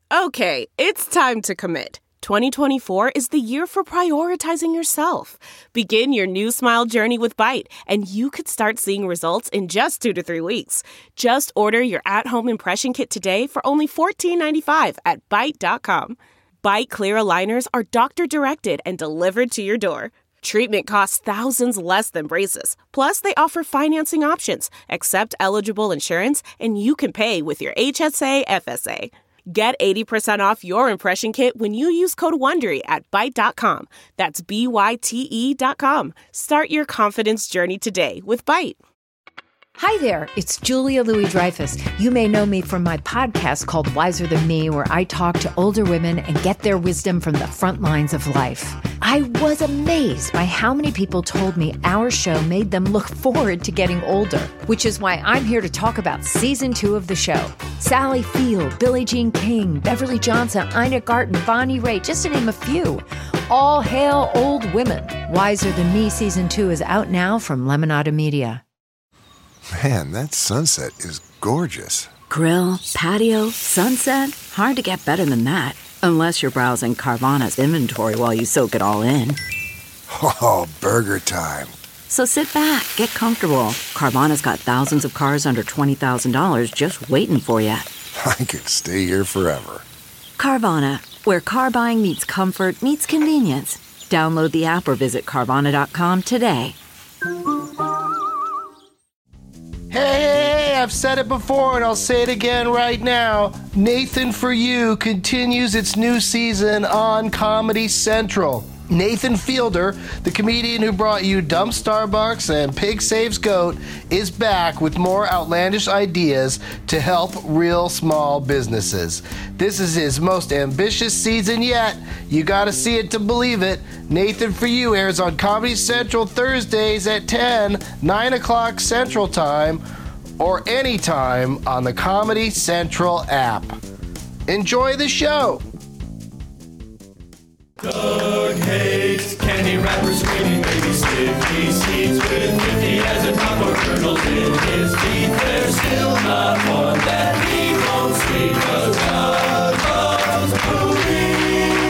Okay, it's time to commit. 2024 is the year for prioritizing yourself. Begin your new smile journey with Byte, and you could start seeing results in just 2 to 3 weeks. Just order your at-home impression kit today for only $14.95 at Byte.com. Byte Clear aligners are doctor-directed and delivered to your door. Treatment costs thousands less than braces. Plus, they offer financing options, accept eligible insurance, and you can pay with your HSA FSA. Get 80% off your impression kit when you use code WONDERY at Byte.com. That's BYTE.com. Start your confidence journey today with Byte. Hi there, it's Julia Louis-Dreyfus. You may know me from my podcast called Wiser Than Me, where I talk to older women and get their wisdom from the front lines of life. I was amazed by how many people told me our show made them look forward to getting older, which is why I'm here to talk about season 2 of the show. Sally Field, Billie Jean King, Beverly Johnson, Ina Garten, Bonnie Raitt, just to name a few. All hail old women. Wiser Than Me season 2 is out now from Lemonada Media. Man, that sunset is gorgeous. Grill, patio, sunset. Hard to get better than that. Unless you're browsing Carvana's inventory while you soak it all in. Oh, burger time. So sit back, get comfortable. Carvana's got thousands of cars under $20,000 just waiting for you. I could stay here forever. Carvana, where car buying meets comfort, meets convenience. Download the app or visit Carvana.com today. Hey, I've said it before and I'll say it again right now. Nathan For You continues its new season on Comedy Central. Nathan Fielder, the comedian who brought you Dumb Starbucks and Pig Saves Goat, is back with more outlandish ideas to help real small businesses. This is his most ambitious season yet. You gotta see it to believe it. Nathan For You airs on Comedy Central Thursdays at 10, 9 o'clock Central Time, or anytime on the Comedy Central app. Enjoy the show! Doug hates candy wrappers, screaming baby sticky seeds with 50 as a top of kernels in his teeth. There's still not one that he won't see, 'cause Doug loves movies.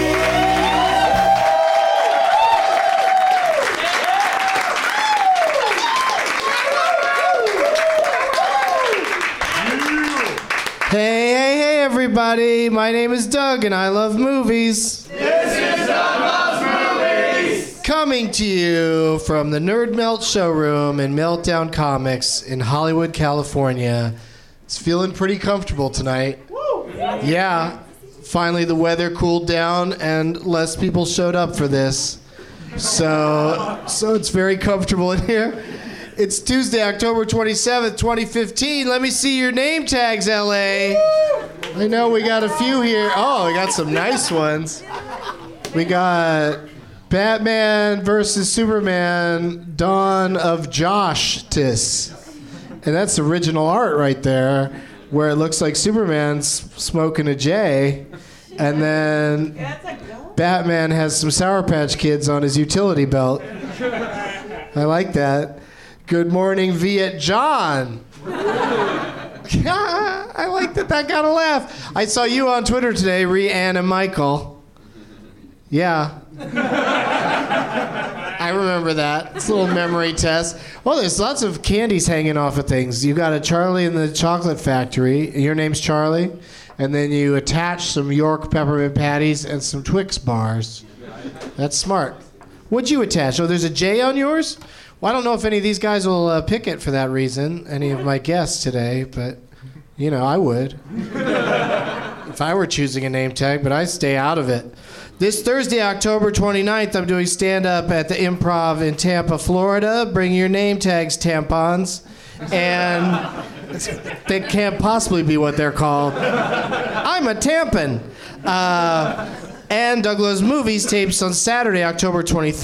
Hey, everybody. My name is Doug, and I love movies. This is Doug Loves Movies. Coming to you from the Nerd Melt showroom in Meltdown Comics in Hollywood, California. It's feeling pretty comfortable tonight. Woo. Yeah. Finally, the weather cooled down, and less people showed up for this. So it's very comfortable in here. It's Tuesday, October 27th, 2015. Let me see your name tags, LA. I know we got a few here. Oh, we got some nice ones. We got Batman versus Superman, Dawn of Joshtis. And that's original art right there, where it looks like Superman's smoking a J, and then Batman has some Sour Patch Kids on his utility belt. I like that. Good morning, Viet John. I like that got a laugh. I saw you on Twitter today, Rhiannon and Michael. Yeah. I remember that. It's a little memory test. Well, there's lots of candies hanging off of things. You got a Charlie in the Chocolate Factory. Your name's Charlie. And then you attach some York peppermint patties and some Twix bars. That's smart. What'd you attach? Oh, there's a J on yours? Well, I don't know if any of these guys will pick it for that reason, any of my guests today, but, you know, I would. If I were choosing a name tag, but I stay out of it. This Thursday, October 29th, I'm doing stand-up at the Improv in Tampa, Florida. Bring your name tags, tampons. And they can't possibly be what they're called. I'm a tampon. And Doug Loves Movies tapes on Saturday, October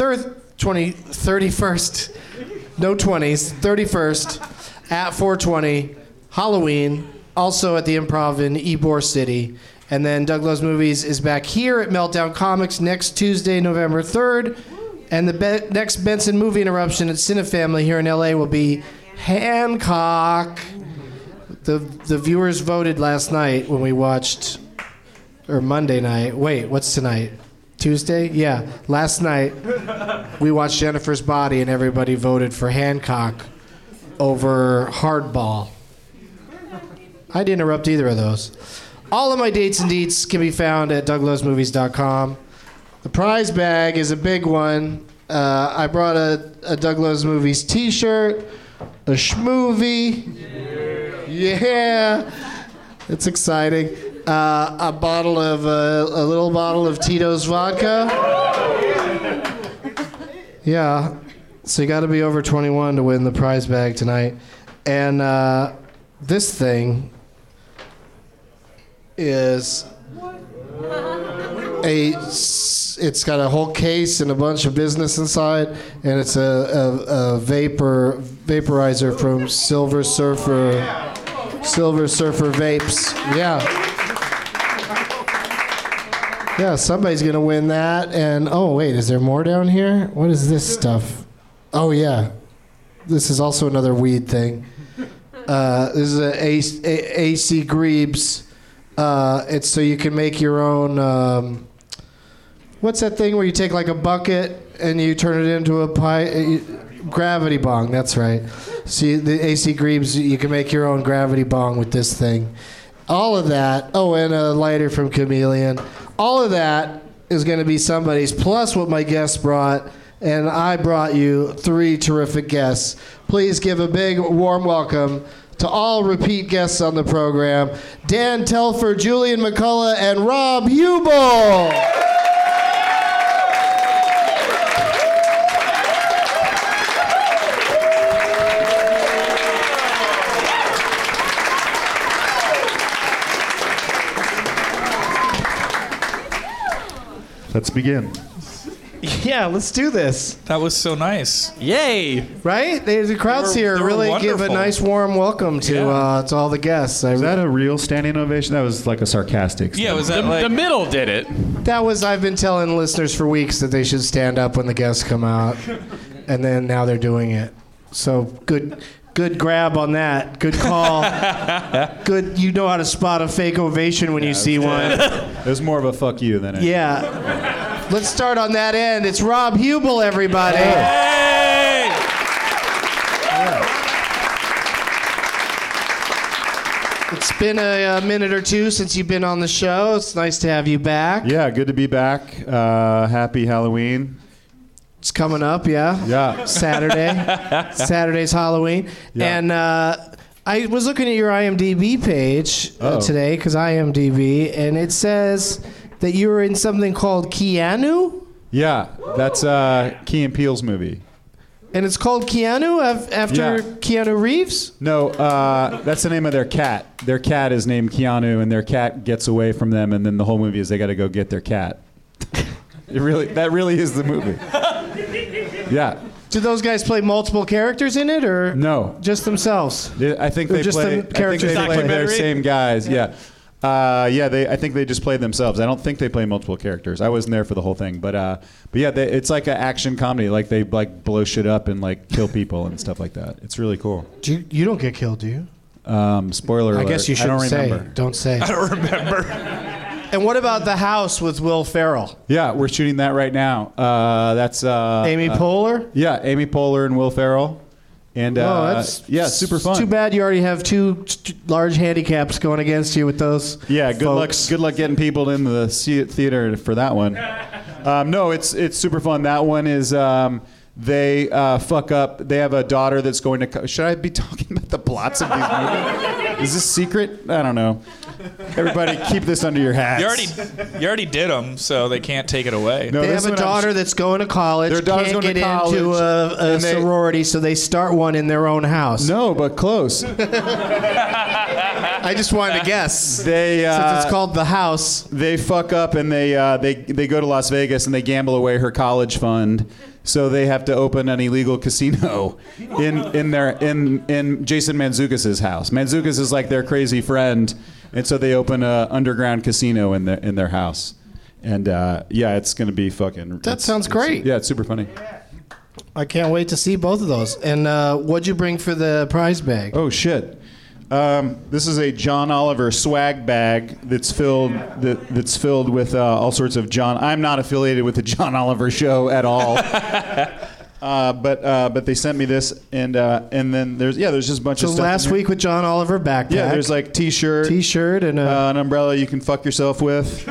31st. No 20s, 31st at 420, Halloween, also at the Improv in Ybor City. And then Doug Loves Movies is back here at Meltdown Comics next Tuesday, November 3rd. And the next Benson movie interruption at Cinefamily here in LA will be Hancock. The viewers voted last night when we watched or Monday night. Wait, what's tonight? Tuesday? Yeah. Last night, we watched Jennifer's Body, and everybody voted for Hancock over Hardball. I'd interrupt either of those. All of my dates and deets can be found at douglovesmovies.com. The prize bag is a big one. I brought a Doug Loves Movies t-shirt, a schmovie. Yeah. It's exciting. A little bottle of Tito's vodka. Yeah. So you got to be over 21 to win the prize bag tonight. And this thing is it's got a whole case and a bunch of business inside, and it's a vaporizer from Silver Surfer Vapes. Yeah, somebody's gonna win that. And oh wait, is there more down here? What is this stuff? Oh yeah, this is also another weed thing. This is a AC Grebes. It's so you can make your own. What's that thing where you take like a bucket and you turn it into a pie? Gravity bong. That's right. See, the AC Grebes, you can make your own gravity bong with this thing. All of that. Oh, and a lighter from Chameleon. All of that is going to be somebody's, plus what my guests brought. And I brought you 3 terrific guests. Please give a big, warm welcome to all repeat guests on the program, Dan Telfer, Julian McCullough, and Rob Hubel. Let's begin. Yeah, let's do this. That was so nice. Yay! Right? The crowds here really give a nice warm welcome to all the guests. Was that a real standing ovation? That was like a sarcastic Yeah, was that the middle did it. That was, I've been telling listeners for weeks that they should stand up when the guests come out. And then now they're doing it. So good grab on that. Good call. Good. You know how to spot a fake ovation when you see one. It was more of a fuck you than anything. Yeah. Let's start on that end. It's Rob Hubel, everybody. Hey! It's been a minute or two since you've been on the show. It's nice to have you back. Yeah, good to be back. Happy Halloween. It's coming up, yeah. Yeah. Saturday. Saturday's Halloween. Yeah. And I was looking at your IMDb page today, because IMDb, and it says that you were in something called Keanu? Yeah, that's Key and Peele's movie. And it's called Keanu after Keanu Reeves? No, that's the name of their cat. Their cat is named Keanu, and their cat gets away from them, and then the whole movie is they got to go get their cat. That really is the movie. Yeah. Do those guys play multiple characters in it, or no? Just themselves? I think they play their same guys. Yeah. I think they just play themselves. I don't think they play multiple characters. I wasn't there for the whole thing, but yeah, it's like an action comedy. Like they like blow shit up and like kill people and stuff like that. It's really cool. You don't get killed, do you? Spoiler alert. I guess you shouldn't say. Don't say. I don't remember. And what about The House with Will Ferrell? Yeah, we're shooting that right now. That's Amy Poehler? Yeah, Amy Poehler and Will Ferrell. And super fun. It's too bad you already have 2 large handicaps going against you with those. Yeah, good folks. luck getting people into the theater for that one. No, it's super fun. That one is they fuck up. They have a daughter that's going to. Should I be talking about the plots of these movies? Is this secret? I don't know. Everybody, keep this under your hats. You already did them, so they can't take it away. No, they have a daughter that's going to college. Their daughter's can't going get to college, into a sorority, so they start one in their own house. No, but close. I just wanted to guess. Since it's called The House. They fuck up and they go to Las Vegas and they gamble away her college fund. So they have to open an illegal casino in Jason Mantzoukas' house. Mantzoukas is like their crazy friend, and so they open an underground casino in their house. And it's going to be fucking. That sounds great. Yeah, it's super funny. I can't wait to see both of those. And what'd you bring for the prize bag? Oh shit. This is a John Oliver swag bag that's filled with all sorts of John. I'm not affiliated with the John Oliver show at all. But they sent me this, and then there's just a bunch of So stuff. last week with John Oliver backpack. Yeah, there's like t-shirt, and an umbrella you can fuck yourself with,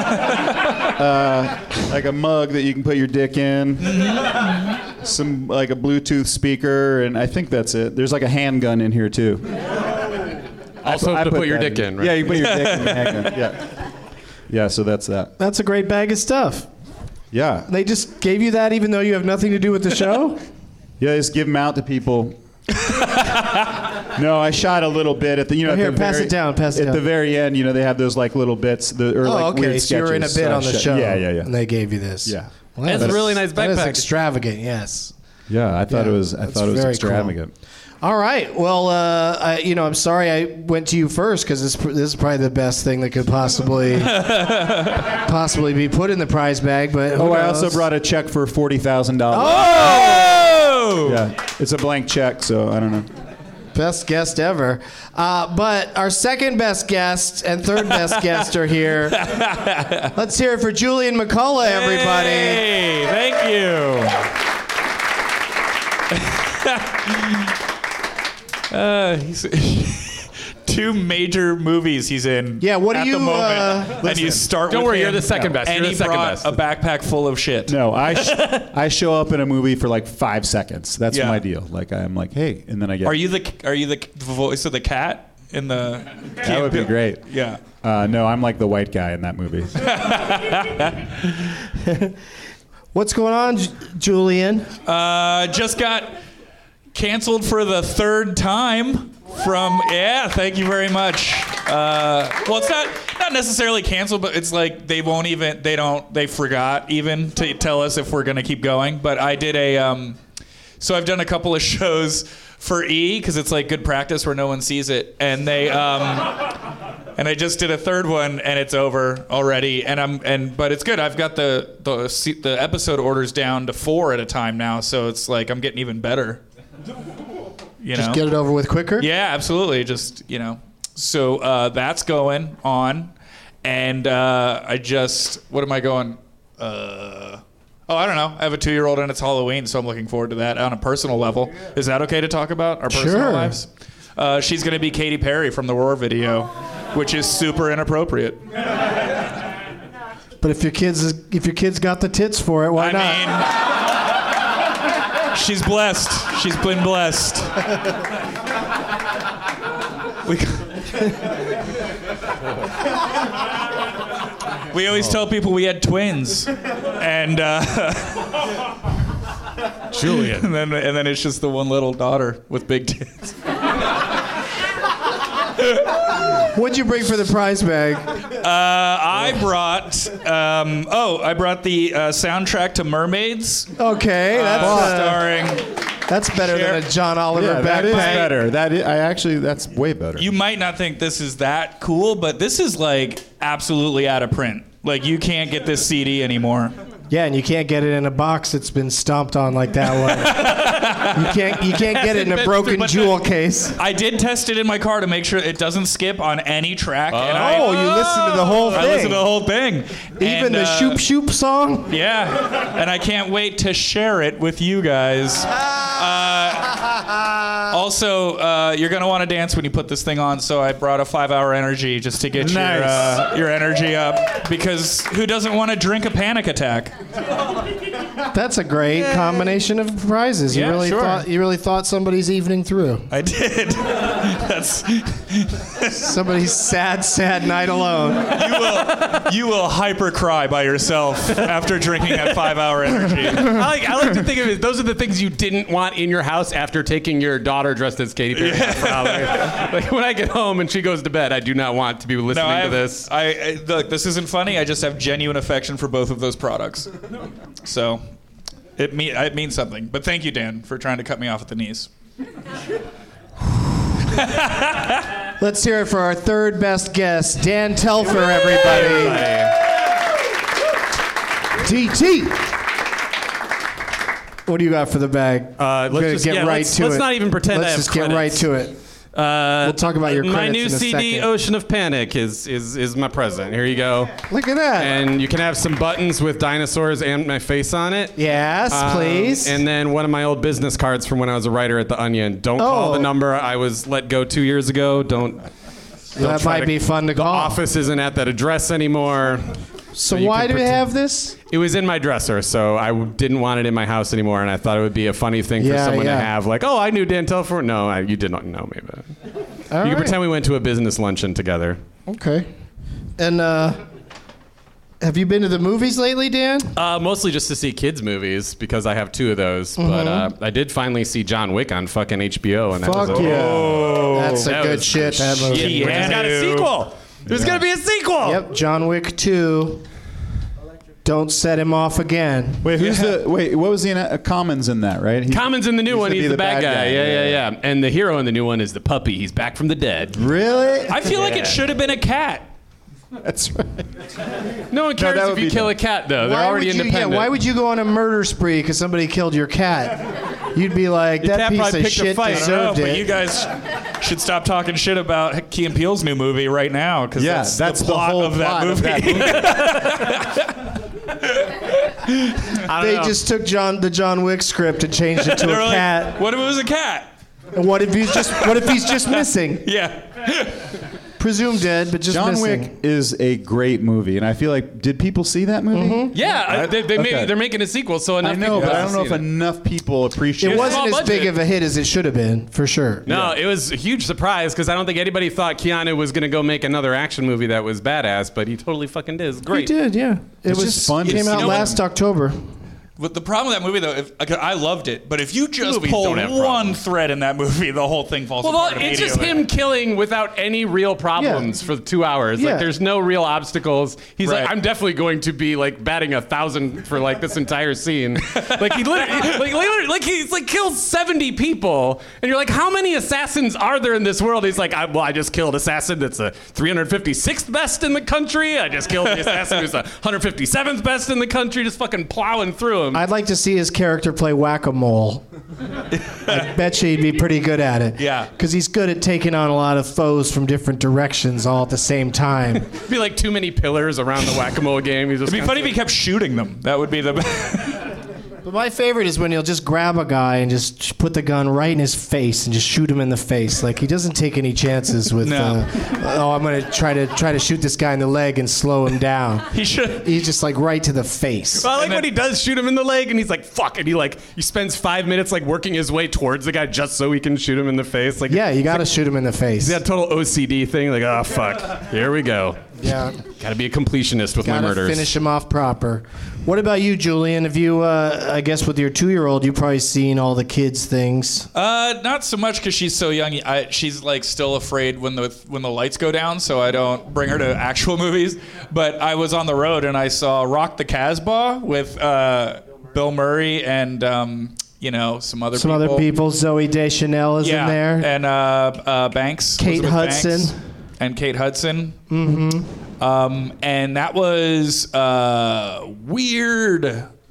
like a mug that you can put your dick in, some like a Bluetooth speaker, and I think that's it. There's like a handgun in here too. Also to put your dick in, right? Yeah, you put your dick in the handgun. Yeah. So that's that. That's a great bag of stuff. Yeah. They just gave you that even though you have nothing to do with the show? Yeah, they just give them out to people. No, I shot a little bit at the Here, pass it down. At the very end, they have those like little bits, like weird sketches. So you were in a bit on the show. Yeah. And they gave you this. Yeah. Well, It's a really nice That is backpack. extravagant. Yes. Yeah, I thought it was that's very Cool. extravagant. All right. Well, I'm sorry I went to you first because this is probably the best thing that could possibly be put in the prize bag. But I also brought a check for $40,000. Oh! Yeah, it's a blank check, so I don't know. Best guest ever. But our second best guest and third best guest are here. Let's hear it for Julian McCullough, everybody. Hey, thank you. He's two major movies he's in. Yeah, what do at you, the moment, and you start. Don't with worry, him, you're the second best. And You're he the second brought best. a backpack full of shit. No, I show up in a movie for like 5 seconds. That's Yeah. my deal. Like I'm like, hey, and then I get. Are you the voice of the cat in the? That would be great. Yeah. No, I'm like the white guy in that movie. What's going on, Julian? Just got canceled for the third time from. Yeah, thank you very much. Well, it's not necessarily canceled, but it's like they forgot even to tell us if we're gonna keep going. But I did so I've done a couple of shows for E because it's like good practice where no one sees it, and they and I just did a third one and it's over already, but it's good. I've got the episode orders down to 4 at a time now, so it's like I'm getting even better. Just get it over with quicker? Yeah, absolutely. Just, So that's going on. And what am I going? I don't know. I have a 2-year-old and it's Halloween, so I'm looking forward to that on a personal level. Is that okay to talk about our personal lives? She's going to be Katy Perry from the Roar video, which is super inappropriate. But if your kids got the tits for it, why not? She's blessed. She's been blessed. We always tell people we had twins, and Julian, and then it's just the one little daughter with big tits. What'd you bring for the prize bag? I brought the soundtrack to Mermaids. Okay, that's better than a John Oliver backpack. That is better. That's way better. You might not think this is that cool, but this is like absolutely out of print. Like you can't get this CD anymore. Yeah, and you can't get it in a box that's been stomped on like that one. You can't get it in a broken jewel case. I did test it in my car to make sure it doesn't skip on any track. You listened to the whole thing. I listened to the whole thing. Even the Shoop Shoop song? Yeah, and I can't wait to share it with you guys. Also, you're going to want to dance when you put this thing on, so I brought a 5-hour energy just to get your energy up, because who doesn't want to drink a panic attack? That's a great combination of prizes. Yeah, You really thought somebody's evening through. I did. That's somebody's sad night alone. You will hyper cry by yourself after drinking that 5-hour energy. I like to think of it. Those are the things you didn't want in your house after taking your daughter dressed as Katy Perry for Halloween. Like when I get home and she goes to bed, I do not want to be listening to this. Look, this isn't funny. I just have genuine affection for both of those products. So it means something. But thank you, Dan, for trying to cut me off at the knees. Let's hear it for our third best guest, Dan Telfer, everybody. DT. What do you got for the bag? Let's just get right to it. Let's not even pretend. Let's just get right to it. We'll talk about your my credits new in a CD, second. Ocean of Panic, is my present. Here you go. Look at that. And you can have some buttons with dinosaurs and my face on it. Yes, please. And then one of my old business cards from when I was a writer at The Onion. Don't call the number. I was let go 2 years ago. Don't that might be fun to The call. office isn't at that address anymore. So you why can do we pretend- have this? It was in my dresser, so I didn't want it in my house anymore, and I thought it would be a funny thing for someone to have. Like, oh, I knew Dan Telford. No, you did not know me, but you can pretend we went to a business luncheon together. Okay. And have you been to the movies lately, Dan? Mostly just to see kids' movies because I have 2 of those. But I did finally see John Wick on fucking HBO, and that Fuck was That's a good shit. That movie. It's got a sequel. There's gonna be a sequel. Yep, John Wick 2. Don't set him off again. Wait, what was the Commons in that, right? Commons in the new one, used to he's be the bad guy. Yeah. And the hero in the new one is the puppy. He's back from the dead. Really? I feel like it should have been a cat. That's right. No one cares that if would you be kill a dumb. cat, though. They're already independent. Why would you go on a murder spree because somebody killed your cat? You'd be like, that cat piece probably of picked a shit fight. deserved But it. you guys should stop talking shit about Key and Peele's new movie right now, because that's the plot whole of that plot movie. They just took the John Wick script and changed it to They're a like, cat. what if it was a cat? And what if he's just missing? Yeah. Presumed dead, but just John missing. Wick is a great movie, and I feel like, did people see that movie? Mm-hmm. Yeah, Okay. they're making a sequel, so enough I know, people but I have don't know if seen it. enough people appreciate It it. wasn't small as big budget. of a hit as it should have been, for sure. No, it was a huge surprise because I don't think anybody thought Keanu was going to go make another action movie that was badass, but he totally fucking did. It's He great. did, yeah. It's just fun to Came see. out You know last October. But the problem with that movie, though, I loved it, but if you just Movies pull don't have one problems. thread in that movie, the whole thing falls Well, apart it's just immediately. him killing without any real problems for 2 hours. Yeah. Like, there's no real obstacles. He's Right. like, I'm definitely going to be like batting 1,000 for like this entire scene. Like he literally, he's like kills 70 people, and you're like, how many assassins are there in this world? He's like, I just killed assassin that's the 356th best in the country. I just killed the assassin who's the 157th best in the country. Just fucking plowing through him. I'd like to see his character play whack-a-mole. I bet you he'd be pretty good at it. Yeah. Because he's good at taking on a lot of foes from different directions all at the same time. It'd be like too many pillars around the whack-a-mole game. He's just It'd be funny if he kept shooting them. That would be the But my favorite is when he'll just grab a guy and just put the gun right in his face and just shoot him in the face. Like, he doesn't take any chances with, No. I'm going to try to shoot this guy in the leg and slow him down. He should. He's just like right to the face. I like when he does shoot him in the leg, and he's like, "Fuck!" and he spends 5 minutes like working his way towards the guy just so he can shoot him in the face. Like, Yeah, you got to shoot him in the face. that total OCD thing. Like, oh fuck, here we go. Yeah. Got to be a completionist with my Gotta murders. finish him off proper. What about you, Julian? Have you, I guess with your 2-year-old, you've probably seen all the kids' things. Not so much because she's so young. She's like still afraid when the lights go down, so I don't bring her to actual movies. But I was on the road and I saw Rock the Casbah with Bill Murray and some other people. Zoe Deschanel is in there. And Banks, Kate Elizabeth Hudson. Banks, and Kate Hudson. Mm-hmm. And that was weird.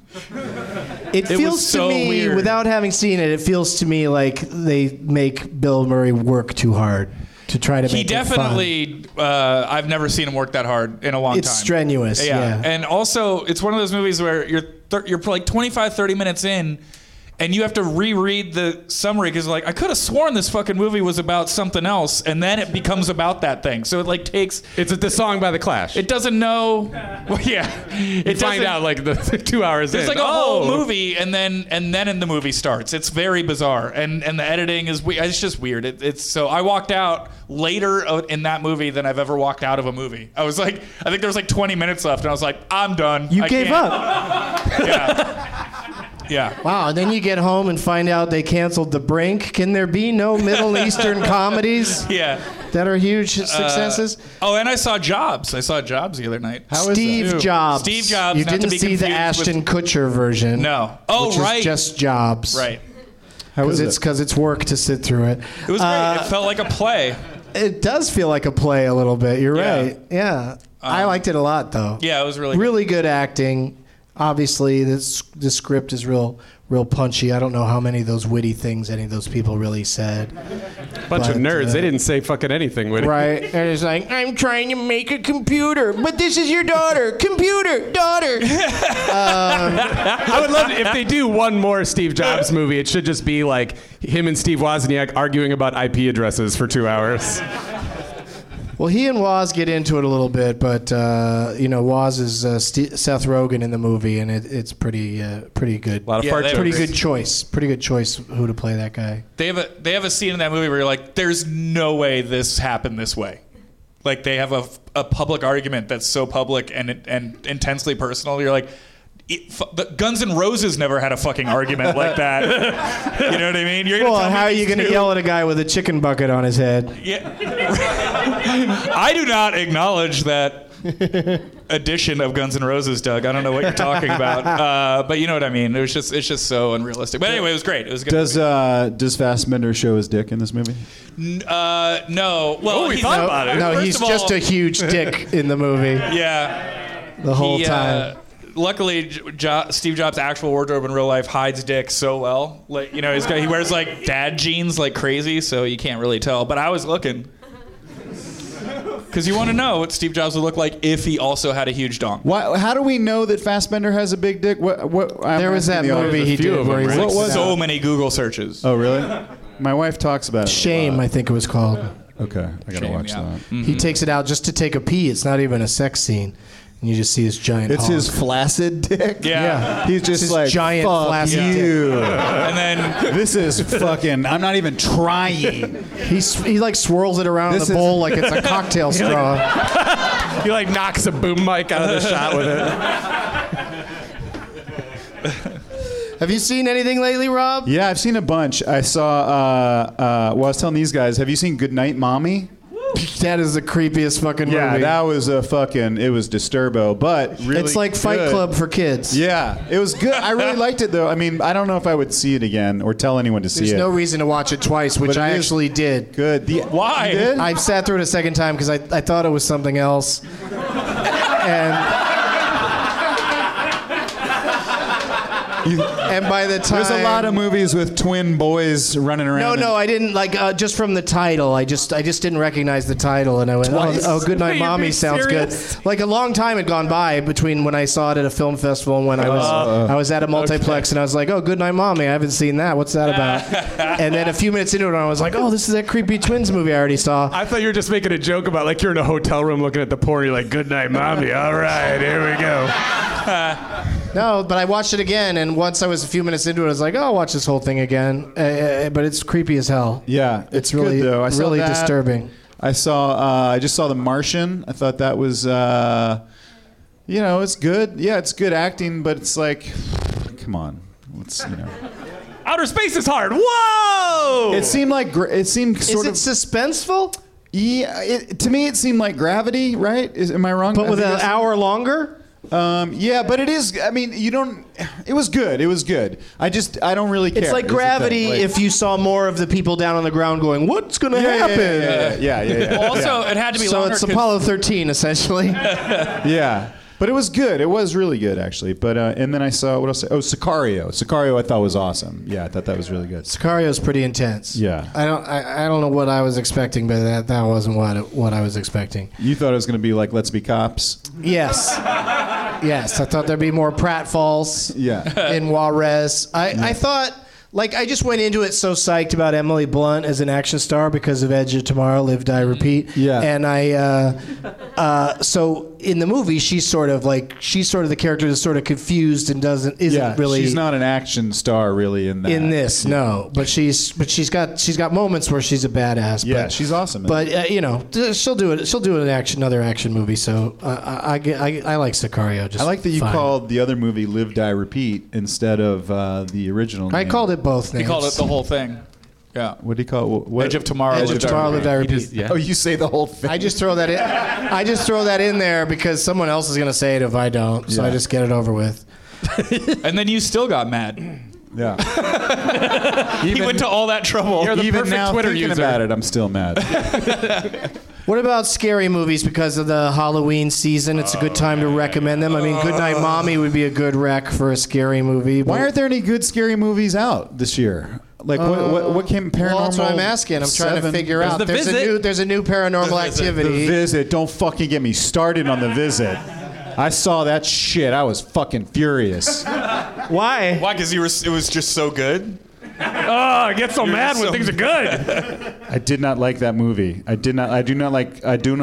It feels was so to me, weird. without having seen it, it feels to me like they make Bill Murray work too hard to try to He make it fun. definitely. I've never seen him work that hard in a long time. It's strenuous, yeah. And also, it's one of those movies where you're like 25, 30 minutes in, and you have to reread the summary because like I could have sworn this fucking movie was about something else, and then it becomes about that thing. So it like takes. It's the song by the Clash. It doesn't know. Well, yeah. You find out like the 2 hours There's in. like a whole movie, and then in the movie starts. It's very bizarre, and the editing is weird. It's just weird. It's so I walked out later in that movie than I've ever walked out of a movie. I was like, I think there was like 20 minutes left, and I was like, I'm done. You I gave can't. up. Yeah. Wow, and then you get home and find out they canceled The Brink. Can there be no Middle Eastern comedies Yeah. that are huge successes? Oh, and I saw Jobs. I saw Jobs the other night. Steve Jobs. Steve Jobs. You not to didn't be see the confused Ashton with- Kutcher version. No. Oh, which right. is just Jobs. Right. How was it? Because it's work to sit through it. It was great. It felt like a play. It does feel like a play a little bit. You're Yeah. right. Yeah. I liked it a lot, though. Yeah, it was really good. Really good acting. Obviously, this script is real punchy. I don't know how many of those witty things any of those people really said. Bunch of nerds. They didn't say fucking anything witty. Right. And it's like, I'm trying to make a computer, but this is your daughter. Computer, daughter. I would love it if they do one more Steve Jobs movie. It should just be like him and Steve Wozniak arguing about IP addresses for 2 hours. Well, he and Woz get into it a little bit, but Woz is Seth Rogen in the movie, and it's pretty good. A lot of fart jokes. Pretty good choice who to play that guy. They have a scene in that movie where you're like, there's no way this happened this way. Like they have a public argument that's so public and intensely personal. You're like, the Guns N' Roses never had a fucking argument like that. You know what I mean? How are you going to yell at a guy with a chicken bucket on his head? Yeah. I do not acknowledge that edition of Guns N' Roses, Doug. I don't know what you're talking about, but you know what I mean. It's just so unrealistic. But anyway, it was great. It was good. Does Fassbender show his dick in this movie? No. Well, we thought about it. No, he's just a huge dick in the movie. Yeah. The whole time. Luckily, Steve Jobs' actual wardrobe in real life hides dick so well. Like, he wears like dad jeans like crazy, so you can't really tell. But I was looking because you want to know what Steve Jobs would look like if he also had a huge dong. How do we know that Fassbender has a big dick? There was that movie he did where he's like so many Google searches. Oh, really? My wife talks about it. Shame, I think it was called. Okay, I gotta watch that. Mm-hmm. He takes it out just to take a pee. It's not even a sex scene. And you just see his giant It's hog. his flaccid dick? Yeah. He's just his like, giant fuck flaccid you. dick. And then This is fucking, I'm not even trying. He like swirls it around in the bowl like it's a cocktail straw. He like knocks a boom mic out of the shot with it. Have you seen anything lately, Rob? Yeah, I've seen a bunch. I saw, I was telling these guys, have you seen Goodnight Mommy? That is the creepiest fucking movie. Yeah, that was it was Disturbo, but really it's like Fight good. Club for kids. Yeah, it was good. I really liked it, though. I mean, I don't know if I would see it again or tell anyone to see it. There's no reason to watch it twice, which I actually did. Good. Why? You did? I sat through it a second time because I thought it was something else. And by the time... There's a lot of movies with twin boys running around. No, I didn't, just from the title. I just didn't recognize the title, and I went, oh Goodnight Mommy sounds good. Like a long time had gone by between when I saw it at a film festival and when I was at a multiplex, and I was like, oh, Goodnight Mommy, I haven't seen that. What's that about? And then a few minutes into it, I was like, oh, this is that creepy twins movie I already saw. I thought you were just making a joke about like you're in a hotel room looking at the porn. You're like, Goodnight Mommy. All right, here we go. No, but I watched it again, and once I was a few minutes into it, I was like, oh, I'll watch this whole thing again. But it's creepy as hell. Yeah, it's really good, though. I saw really that. disturbing. I just saw The Martian. I thought that was, it's good. Yeah, it's good acting, but it's like, come on. Outer space is hard. Whoa! It seemed like, sort of. Is it suspenseful? Yeah, to me it seemed like Gravity, right? Am I wrong? But with an hour longer? Yeah, but it is. I mean, it was good. It was good. I don't really care. It's like Gravity if you saw more of the people down on the ground going, what's going to happen? Yeah. Also, it had to be so longer. So it's Apollo 13, essentially. Yeah. But it was good. It was really good, actually. But and then I saw, what else? Oh, Sicario. Sicario I thought was awesome. Yeah, I thought that was really good. Sicario's pretty intense. Yeah. I don't know what I was expecting, but that wasn't what I was expecting. You thought it was going to be like Let's Be Cops? Yes. Yes, I thought there'd be more pratfalls in Juarez. I thought, I just went into it so psyched about Emily Blunt as an action star because of Edge of Tomorrow, Live, Die, Repeat. Yeah. And so in the movie, she's sort of the character that's sort of confused and isn't really. She's not an action star really in that. In this, no. But she's got moments where she's a badass. Yeah, she's awesome. But she'll do it. She'll do another action movie. So I like Sicario. I like that you called the other movie Live, Die, Repeat instead of the original name. I called it both names. He called it the whole thing. Yeah. What do you call it? What? Edge of Tomorrow. Edge of Tomorrow, Live, Die, Repeat. Oh, you say the whole thing. I just throw that in. I just throw that in there because someone else is going to say it if I don't. So I just get it over with. And then you still got mad. Yeah. He went to all that trouble. You're the Even perfect now, Twitter thinking user. about it, I'm still mad. What about scary movies because of the Halloween season? It's a good time to recommend them. I mean, Goodnight Mommy would be a good rec for a scary movie. Why aren't there any good scary movies out this year? Like what came Paranormal? Well, that's what I'm asking. I'm trying to figure out. There's a new Paranormal Activity. The Visit. Don't fucking get me started on The Visit. I saw that shit. I was fucking furious. Why? Why? Because it was just so good. Oh, I get so mad when things are good. I did not like that movie. I do not like.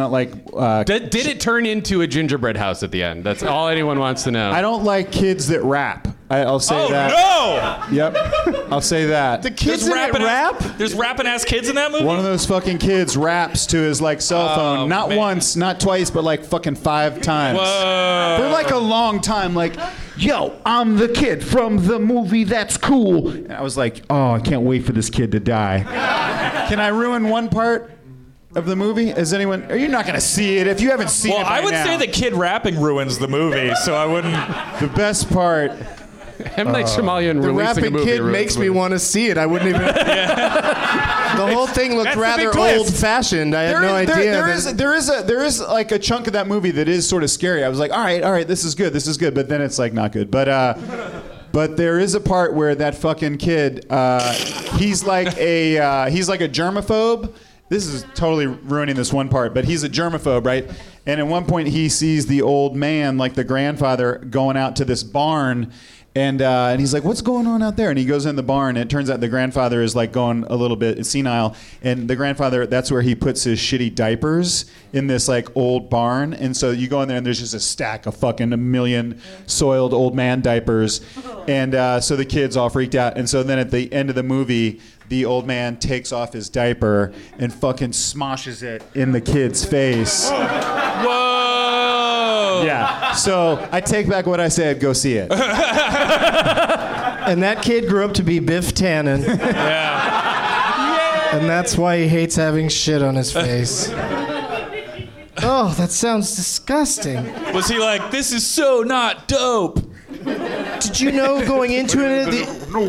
Did it turn into a gingerbread house at the end? That's all anyone wants to know. I don't like kids that rap. I'll say that. Oh no! Yep. I'll say that. The kids that rap? There's rapping ass kids in that movie? One of those fucking kids raps to his like cell phone. Not once, not twice, but like fucking 5 times. Whoa. For like a long time. Like, yo, I'm the kid from the movie That's Cool. And I was like, oh, I can't wait for this kid to die. Can I ruin one part of the movie? Is anyone? Are you not going to see it if you haven't seen it? Well, I would say the kid rapping ruins the movie, so I wouldn't. The best part. M. Night Shyamalan The releasing a rapping movie kid ruins makes the me movie. want to see it. I wouldn't even. The whole thing looked That's the rather big twist. old-fashioned. I had no idea. There is like a chunk of that movie that is sort of scary. I was like, all right, this is good, but then it's like not good. But there is a part where that fucking kid, he's like a germaphobe. This is totally ruining this one part, but he's a germaphobe, right? And at one point he sees the old man, like the grandfather, going out to this barn. And he's like, what's going on out there? And he goes in the barn, and it turns out the grandfather is like going a little bit senile. And the grandfather, that's where he puts his shitty diapers, in this like old barn. And so you go in there, and there's just a stack of fucking 1 million soiled old man diapers. And so the kid's all freaked out. And so then at the end of the movie, the old man takes off his diaper and fucking smoshes it in the kid's face. Whoa! Yeah. So I take back what I said. Go see it. And that kid grew up to be Biff Tannen. Yeah. And that's why he hates having shit on his face. Oh, that sounds disgusting. Was he like, this is so not dope? Did you know going into it?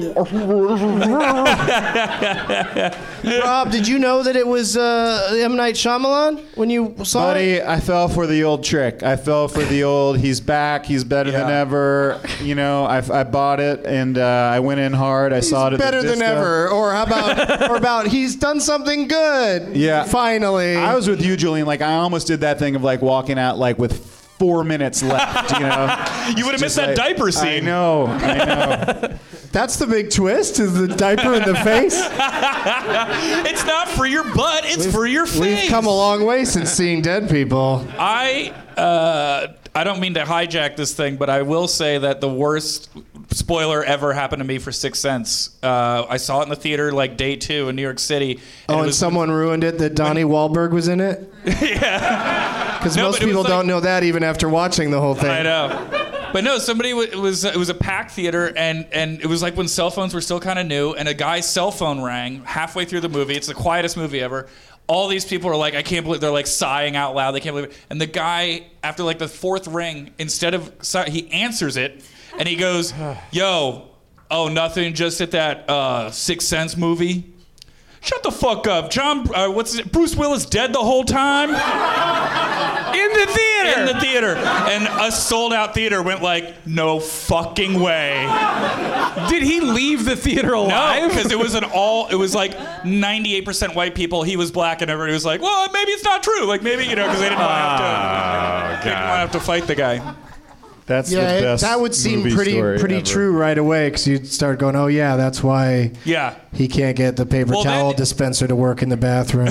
Rob, did you know that it was M. Night Shyamalan when you saw it? Buddy, I fell for the old trick. I fell for the old, he's back, he's better than ever. You know, I bought it, and I went in hard. I saw it at better the than Vista. ever. Or how about he's done something good. Yeah. Finally. I was with you, Julian. Like, I almost did that thing of like walking out like with 4 minutes left, you know. You would have missed that diaper scene. I know. That's the big twist, is the diaper in the face. It's not for your butt, it's for your face. We've come a long way since seeing dead people. I don't mean to hijack this thing, but I will say that the worst spoiler ever happened to me for Sixth Sense. I saw it in the theater like day 2 in New York City. And someone ruined it that Donnie Wahlberg was in it? Yeah. Because most people don't know that even after watching the whole thing. I know. But no, it was a packed theater, and it was like when cell phones were still kind of new, and a guy's cell phone rang halfway through the movie. It's the quietest movie ever. All these people are like, I can't believe, they're like sighing out loud. They can't believe it. And the guy, after like the 4th ring, instead of, he answers it, and he goes, yo, oh, nothing, just at that Sixth Sense movie. Shut the fuck up. Bruce Willis dead the whole time? In the theater! In the theater. And a sold-out theater went like, no fucking way. Did he leave the theater alive? No, because it was like 98% white people. He was black, and everybody was like, well, maybe it's not true. Like, maybe, because they didn't want to have to fight the guy. That's the best that would seem movie pretty ever. true right away, because you'd start going, oh yeah, that's why he can't get the paper towel dispenser to work in the bathroom.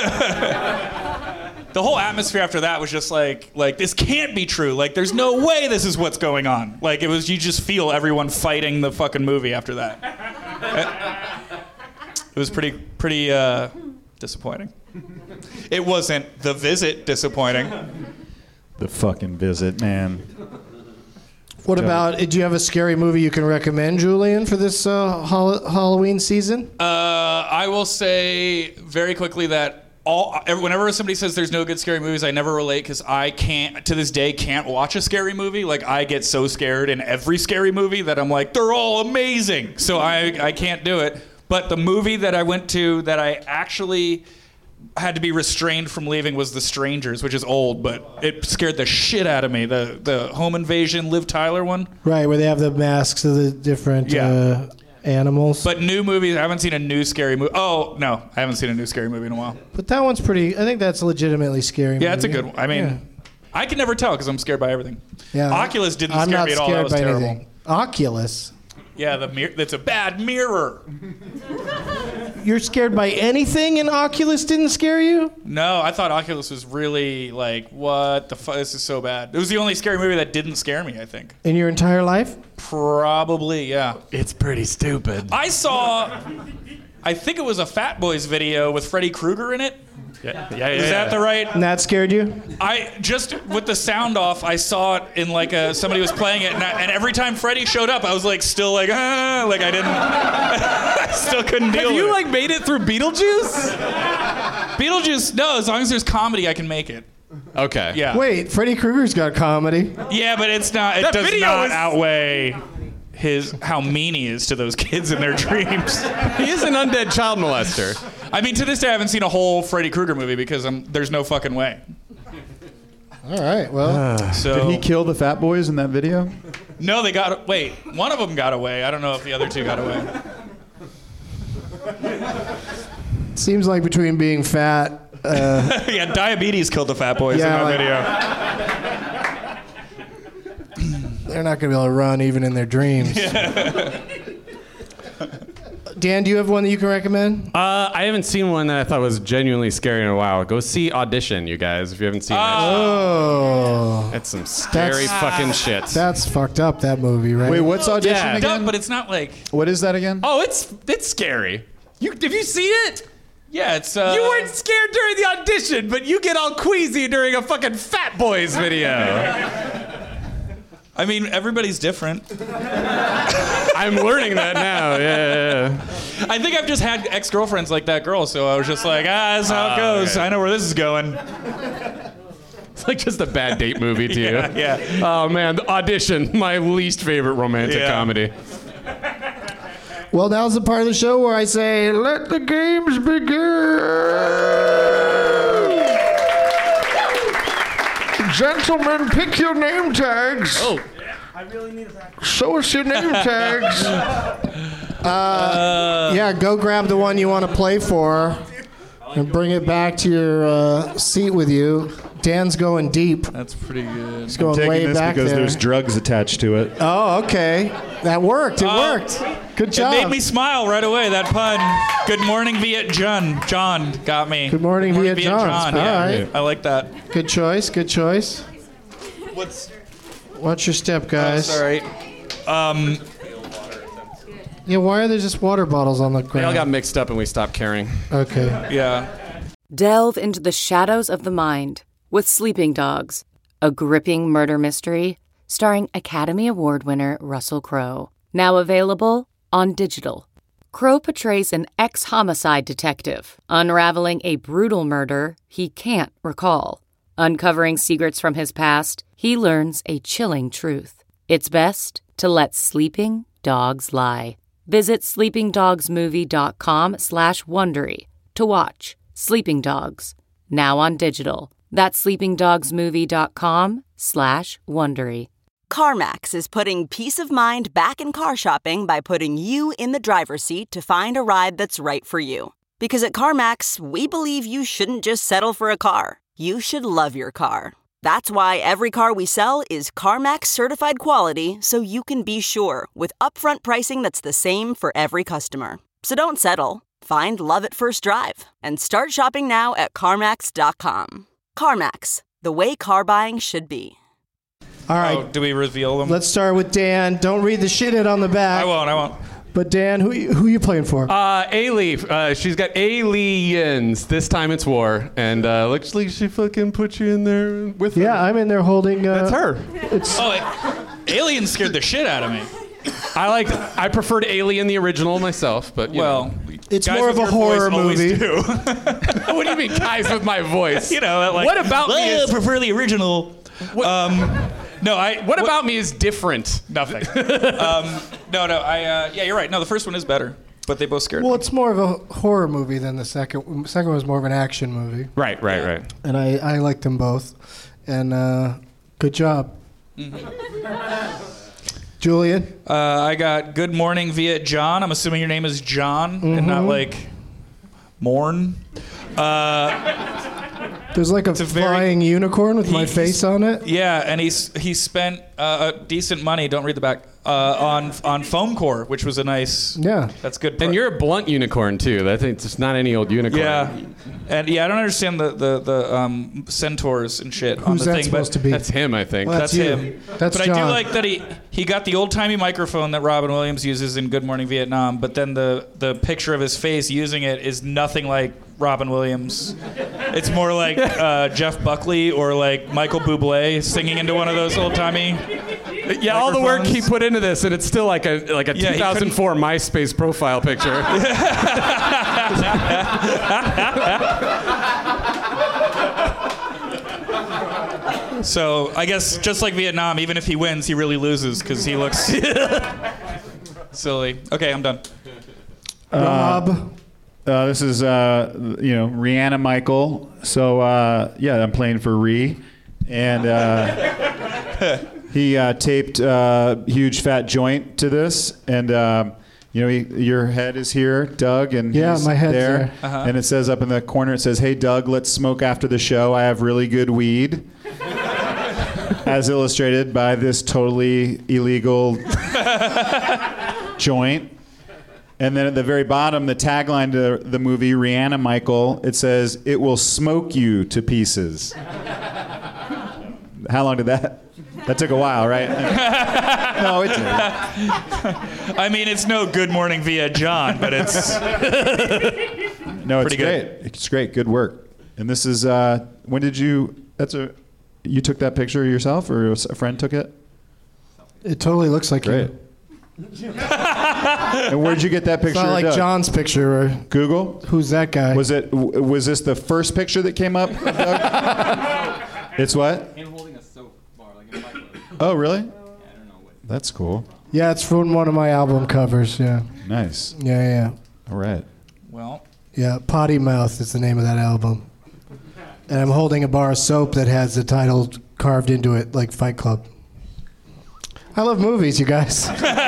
The whole atmosphere after that was just like this can't be true. Like, there's no way this is what's going on. Like, it was, you just feel everyone fighting the fucking movie after that. It was pretty disappointing. It wasn't The Visit disappointing. The fucking Visit, man. What about, do you have a scary movie you can recommend, Julian, for this Halloween season? I will say very quickly that whenever somebody says there's no good scary movies, I never relate, because I can't, to this day, can't watch a scary movie. Like, I get so scared in every scary movie that I'm like, they're all amazing. So I can't do it. But the movie that I went to that I actually had to be restrained from leaving was The Strangers, which is old, but it scared the shit out of me. The home invasion, Liv Tyler one. Right, where they have the masks of the different animals. But new movies, I haven't seen a new scary movie. Oh, no, I haven't seen a new scary movie in a while. But that one's pretty, I think that's legitimately scary. Yeah, it's a good one. I mean, I can never tell because I'm scared by everything. Yeah. Oculus didn't I'm scare not me at all. scared That was by terrible. anything. Oculus? Yeah, that's a bad mirror. You're scared by anything and Oculus didn't scare you? No, I thought Oculus was really like, what the fuck? This is so bad. It was the only scary movie that didn't scare me, I think. In your entire life? Probably, yeah. It's pretty stupid. I think it was a Fat Boys video with Freddy Krueger in it. Is that the right? And that scared you? I just, with the sound off, I saw it in like somebody was playing it, and every time Freddy showed up, I was like, still like I didn't, I still couldn't deal with it. Have you like made it through Beetlejuice? Beetlejuice, no, as long as there's comedy, I can make it. Okay. Yeah. Wait, Freddy Krueger's got comedy. Yeah, but it's not, it does not outweigh how mean he is to those kids in their dreams. He is an undead child molester. I mean, to this day, I haven't seen a whole Freddy Krueger movie because there's no fucking way. All right, well. Did he kill the Fat Boys in that video? No, one of them got away. I don't know if the other two got away. Seems like between being fat. Yeah, diabetes killed the Fat Boys in that video. They're not going to be able to run even in their dreams. Dan, do you have one that you can recommend? I haven't seen one that I thought was genuinely scary in a while. Go see Audition, you guys, if you haven't seen that. Oh. That's some scary fucking shit. That's fucked up, that movie, right? Wait, what's Audition Yeah. again? But it's not like... What is that again? Oh, it's scary. Have you seen it? Yeah, it's... You weren't scared during the audition, but you get all queasy during a fucking Fat Boys video. I mean, everybody's different. I'm learning that now, yeah. I think I've just had ex-girlfriends like that girl, so I was just like, that's how it goes. Okay. I know where this is going. It's like just a bad date movie to you. Yeah. Oh, man, the Audition, my least favorite romantic comedy. Well, now's the part of the show where I say, let the games begin. Gentlemen, pick your name tags. Oh. Show us your name tags. Yeah, go grab the one you want to play for and bring it back to your seat with you. Dan's going deep. That's pretty good. He's going I'm way taking this back because there. there's drugs attached to it. Oh, okay. That worked. It worked. Good job. It made me smile right away, that pun. Good morning, Viet John. John got me. Good morning, Viet John. All Yeah, right. I like that. Good choice. Good choice. Watch your step, guys. Sorry. Yeah, why are there just water bottles on the They all ground? got mixed up and we stopped caring. Okay. Yeah. Delve into the shadows of the mind with Sleeping Dogs, a gripping murder mystery starring Academy Award winner Russell Crowe. Now available on digital. Crowe portrays an ex-homicide detective unraveling a brutal murder he can't recall. Uncovering secrets from his past, he learns a chilling truth. It's best to let sleeping dogs lie. Visit sleepingdogsmovie.com/Wondery to watch Sleeping Dogs, now on digital. That's sleepingdogsmovie.com/Wondery. CarMax is putting peace of mind back in car shopping by putting you in the driver's seat to find a ride that's right for you. Because at CarMax, we believe you shouldn't just settle for a car. You should love your car. That's why every car we sell is CarMax certified quality, so you can be sure with upfront pricing that's the same for every customer. So don't settle. Find love at first drive and start shopping now at CarMax.com. CarMax, the way car buying should be. All right. Oh, do we reveal them? Let's start with Dan. Don't read the shit on the back. I won't. But Dan, who you playing for? Ailey. She's got aliens. This time it's war. And looks like she fucking put you in there with her. Yeah, I'm in there holding... That's her. Aliens scared the shit out of me. I preferred Alien the original myself, but it's more of a horror movie. What do you mean, guys with my voice? You know, like, what about me? I prefer the original. What about me is different? Nothing. Yeah, you're right. No, the first one is better. but they both scared Well, me. it's more of a horror movie than the second. The second was more of an action movie. Right. And I liked them both. And good job. Julian? I got Good Morning Viet John. I'm assuming your name is John and not like Morn. There's like a flying unicorn with my face on it. Yeah, and he spent decent money. Don't read the back on foam core, which was a nice. Yeah, that's good. And you're a blunt unicorn too. I think it's not any old unicorn. Yeah, and I don't understand the centaurs and shit on Who's the that thing. supposed but to be? That's him, I think. Well, that's you. him. That's but John. I do like that he got the old-timey microphone that Robin Williams uses in Good Morning Vietnam, but then the picture of his face using it is nothing like Robin Williams. It's more like Jeff Buckley or like Michael Bublé singing into one of those old-timey Yeah, all the work he put into this, and it's still like a 2004 MySpace profile picture. So I guess just like Vietnam, even if he wins, he really loses because he looks silly. Okay, I'm done. Rob? This is Rihanna Michael. So I'm playing for Ree, and he taped huge fat joint to this, and your head is here, Doug, and he's my head's there. there. Uh-huh. And it says up in the corner, it says, "Hey Doug, let's smoke after the show. I have really good weed." As illustrated by this totally illegal joint. And then at the very bottom, the tagline to the movie, Rihanna Michael, it says, "It will smoke you to pieces." How long did that? That took a while, right? No, it didn't. I mean, it's no Good Morning Viet John, but it's No, it's pretty great. good. It's great. Good work. And this is, when did you, you took that picture yourself or a friend took it? It totally looks like Great. you. And where'd you get that picture? It's not like Doug? John's picture. Google? Who's that guy? Was this the first picture that came up, Doug? It's what? Him holding a soap bar, like a microwave. Oh, really? Yeah, I don't know what. That's cool. Yeah, it's from one of my album covers, yeah. Nice. Yeah. All right. well. Yeah, Potty Mouth is the name of that album. And I'm holding a bar of soap that has the title carved into it, like Fight Club. I love movies, you guys.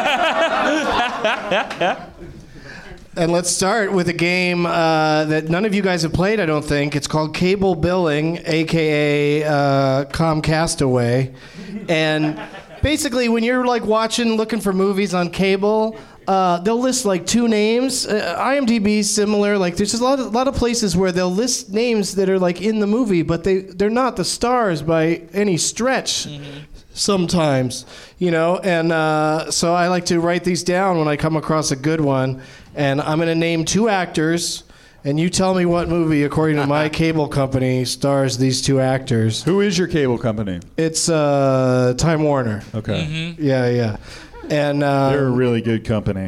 And let's start with a game that none of you guys have played, I don't think. It's called Cable Billing, a.k.a. Comcastaway. And basically, when you're like looking for movies on cable, they'll list like two names. IMDb's similar. Like there's just a lot of places where they'll list names that are like in the movie, but they're not the stars by any stretch. Mm-hmm. Sometimes, and so I like to write these down when I come across a good one. And I'm going to name two actors, and you tell me what movie, according to my cable company, stars these two actors. Who is your cable company? It's Time Warner. Okay. Mm-hmm. Yeah. And they're a really good company.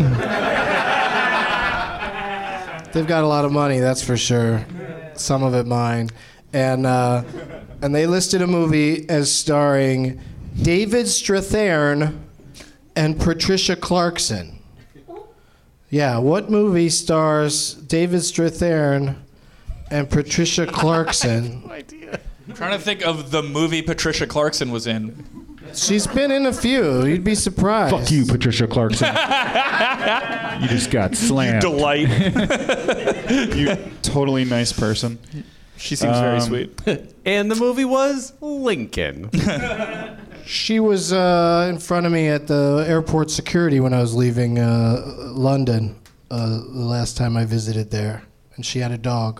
They've got a lot of money, that's for sure. Some of it mine. And they listed a movie as starring David Strathairn and Patricia Clarkson. Yeah, what movie stars David Strathairn and Patricia Clarkson? I'm trying to think of the movie Patricia Clarkson was in. She's been in a few. You'd be surprised. Fuck you, Patricia Clarkson. You just got slammed. Delight. You totally nice person. She seems very sweet. And the movie was Lincoln. She was in front of me at the airport security when I was leaving London the last time I visited there, and she had a dog.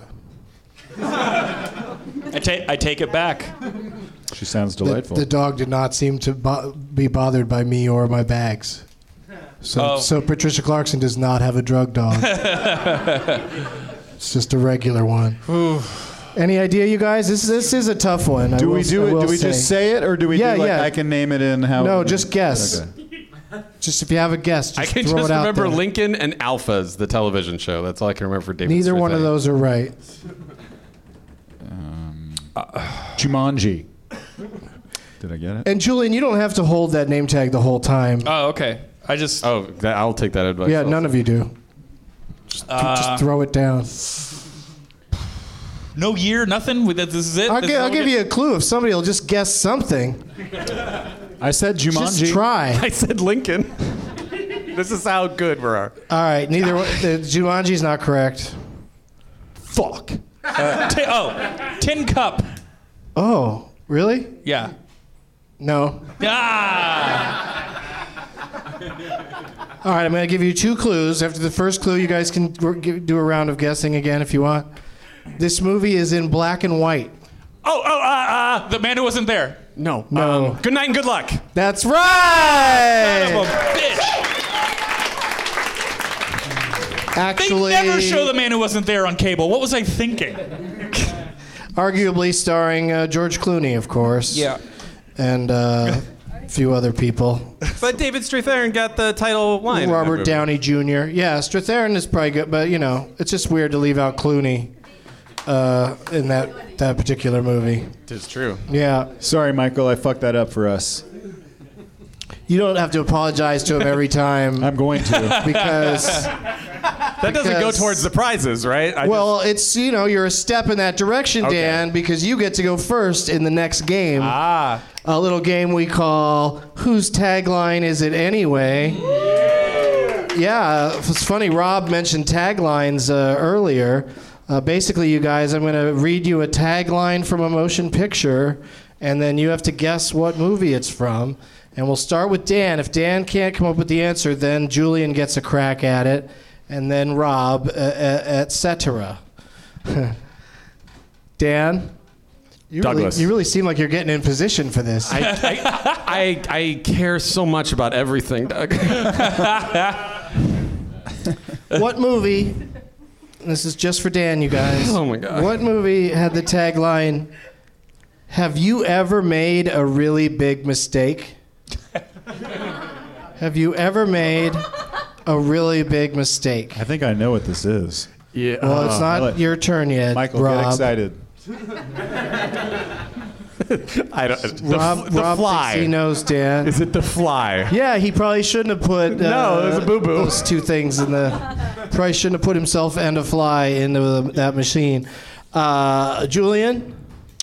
I take it back. She sounds delightful. The dog did not seem to be bothered by me or my bags. So Patricia Clarkson does not have a drug dog. It's just a regular one. Any idea, you guys? This is a tough one. Do we just say it, or do we do I can name it in how? No, just guess. Okay. Just if you have a guess, just I can throw just it out remember there. Lincoln and Alphas, the television show. That's all I can remember for David Neither one of those are right. Jumanji. Did I get it? And Julian, you don't have to hold that name tag the whole time. Oh, okay. I'll take that advice. Yeah, also. none of you do. Just throw it down. No year, nothing. This is it. I'll give you a clue if somebody will just guess something. I said Jumanji. Just try. I said Lincoln. This is how good we are. All right, neither one. Jumanji's not correct. Fuck. Tin Cup. Oh, really? Yeah. No. Ah. All right, I'm going to give you 2 clues. After the first clue, you guys can do a round of guessing again if you want. This movie is in black and white. The man who wasn't there. No. Good night and good luck. That's right. Son of a bitch. Actually, They never show the man who wasn't there on cable. What was I thinking? Arguably starring George Clooney, of course. Yeah. And a few other people. But David Strathairn got the title line. Robert Downey Jr. Yeah, Strathairn is probably good, but it's just weird to leave out Clooney in that particular movie. It is true. Yeah. Sorry, Michael, I fucked that up for us. You don't have to apologize to him every time. I'm going to. Because that doesn't go towards the prizes, right? It's, you're a step in that direction, Okay. Dan, because you get to go first in the next game. A little game we call Whose Tagline Is It Anyway? Yeah, it's funny. Rob mentioned taglines earlier. Basically, you guys, I'm going to read you a tagline from a motion picture, and then you have to guess what movie it's from. And we'll start with Dan. If Dan can't come up with the answer, then Julian gets a crack at it, and then Rob, etc. Dan? Douglas. You really seem like you're getting in position for this. I care so much about everything, Doug. What movie, this is just for Dan, you guys. Oh, my God. What movie had the tagline, "Have you ever made a really big mistake?" Have you ever made a really big mistake? I think I know what this is. Yeah. Well, it's not your turn yet, Michael, Rob. get excited. I don't. Rob Fly. thinks he knows, Dan. Is it The Fly? Yeah, he probably shouldn't have put No, there's a boo-boo. those two things in the. Probably shouldn't have put himself and a fly into that machine. Julian?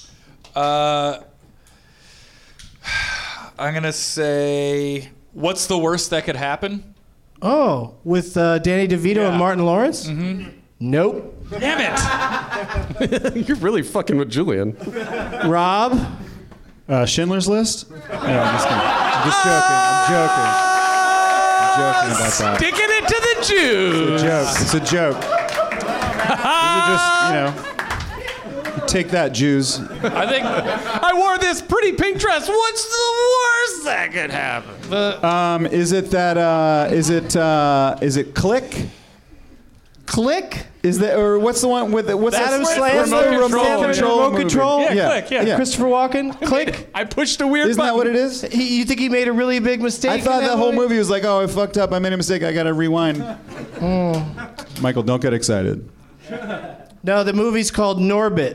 I'm going to say, what's the worst that could happen? Oh, with Danny DeVito and Martin Lawrence? Mm-hmm. Nope. Damn it. You're really fucking with Julian. Rob? Schindler's List? No, I'm just kidding. I'm just joking. I'm joking about that. Sticking it to the Jews. It's a joke. These are just, take that, Jews. I think I wore this pretty pink dress. What's the worst that could happen? Is it Click? Click? Is that, or what's the one with what's Adam that? Sandler, Remote Control. Yeah, Click, yeah. Christopher Walken? Click? I pushed a weird Isn't button. that what it is? You think he made a really big mistake? I thought in that whole movie was like, oh, I fucked up. I made a mistake. I got to rewind. Michael, don't get excited. No, the movie's called Norbit.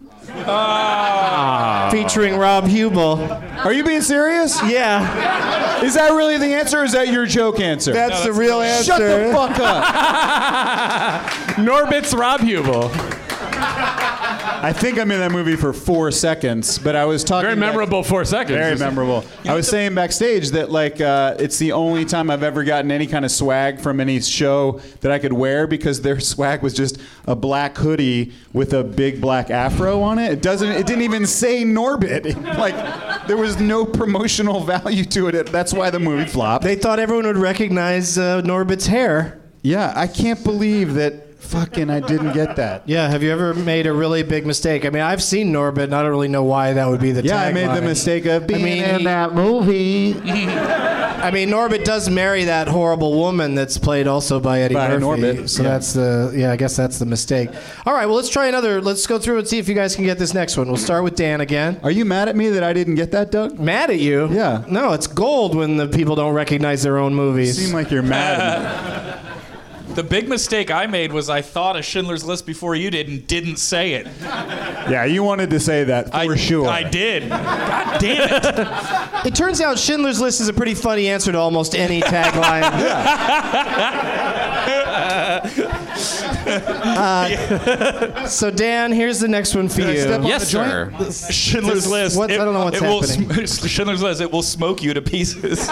Featuring Rob Hubel. Are you being serious? Yeah. Is that really the answer, or is that your joke answer? That's the real answer. Shut the fuck up. Norbit's Rob Hubel. I think I'm in that movie for 4 seconds, but I was talking. Very memorable 4 seconds. Very memorable. I was saying backstage that it's the only time I've ever gotten any kind of swag from any show that I could wear, because their swag was just a black hoodie with a big black afro on it. It didn't even say Norbit. There was no promotional value to it. That's why the movie flopped. They thought everyone would recognize Norbit's hair. Yeah, I can't believe that. Fucking, I didn't get that. Yeah, have you ever made a really big mistake? I mean, I've seen Norbit, and I don't really know why that would be the tagline. Yeah, I made the mistake of being in that movie. I mean, Norbit does marry that horrible woman that's played also by Eddie Murphy. Norbit. So that's I guess that's the mistake. All right, well, let's try another. Let's go through and see if you guys can get this next one. We'll start with Dan again. Are you mad at me that I didn't get that, Doug? Mad at you? Yeah. No, it's gold when the people don't recognize their own movies. You seem like you're mad at me. The big mistake I made was I thought of Schindler's List before you did and didn't say it. Yeah, you wanted to say that for sure. I did. God damn it. It turns out Schindler's List is a pretty funny answer to almost any tagline. So Dan, here's the next one for you. Yes, sir. Schindler's List. I don't know what's happening. Schindler's List. It will smoke you to pieces.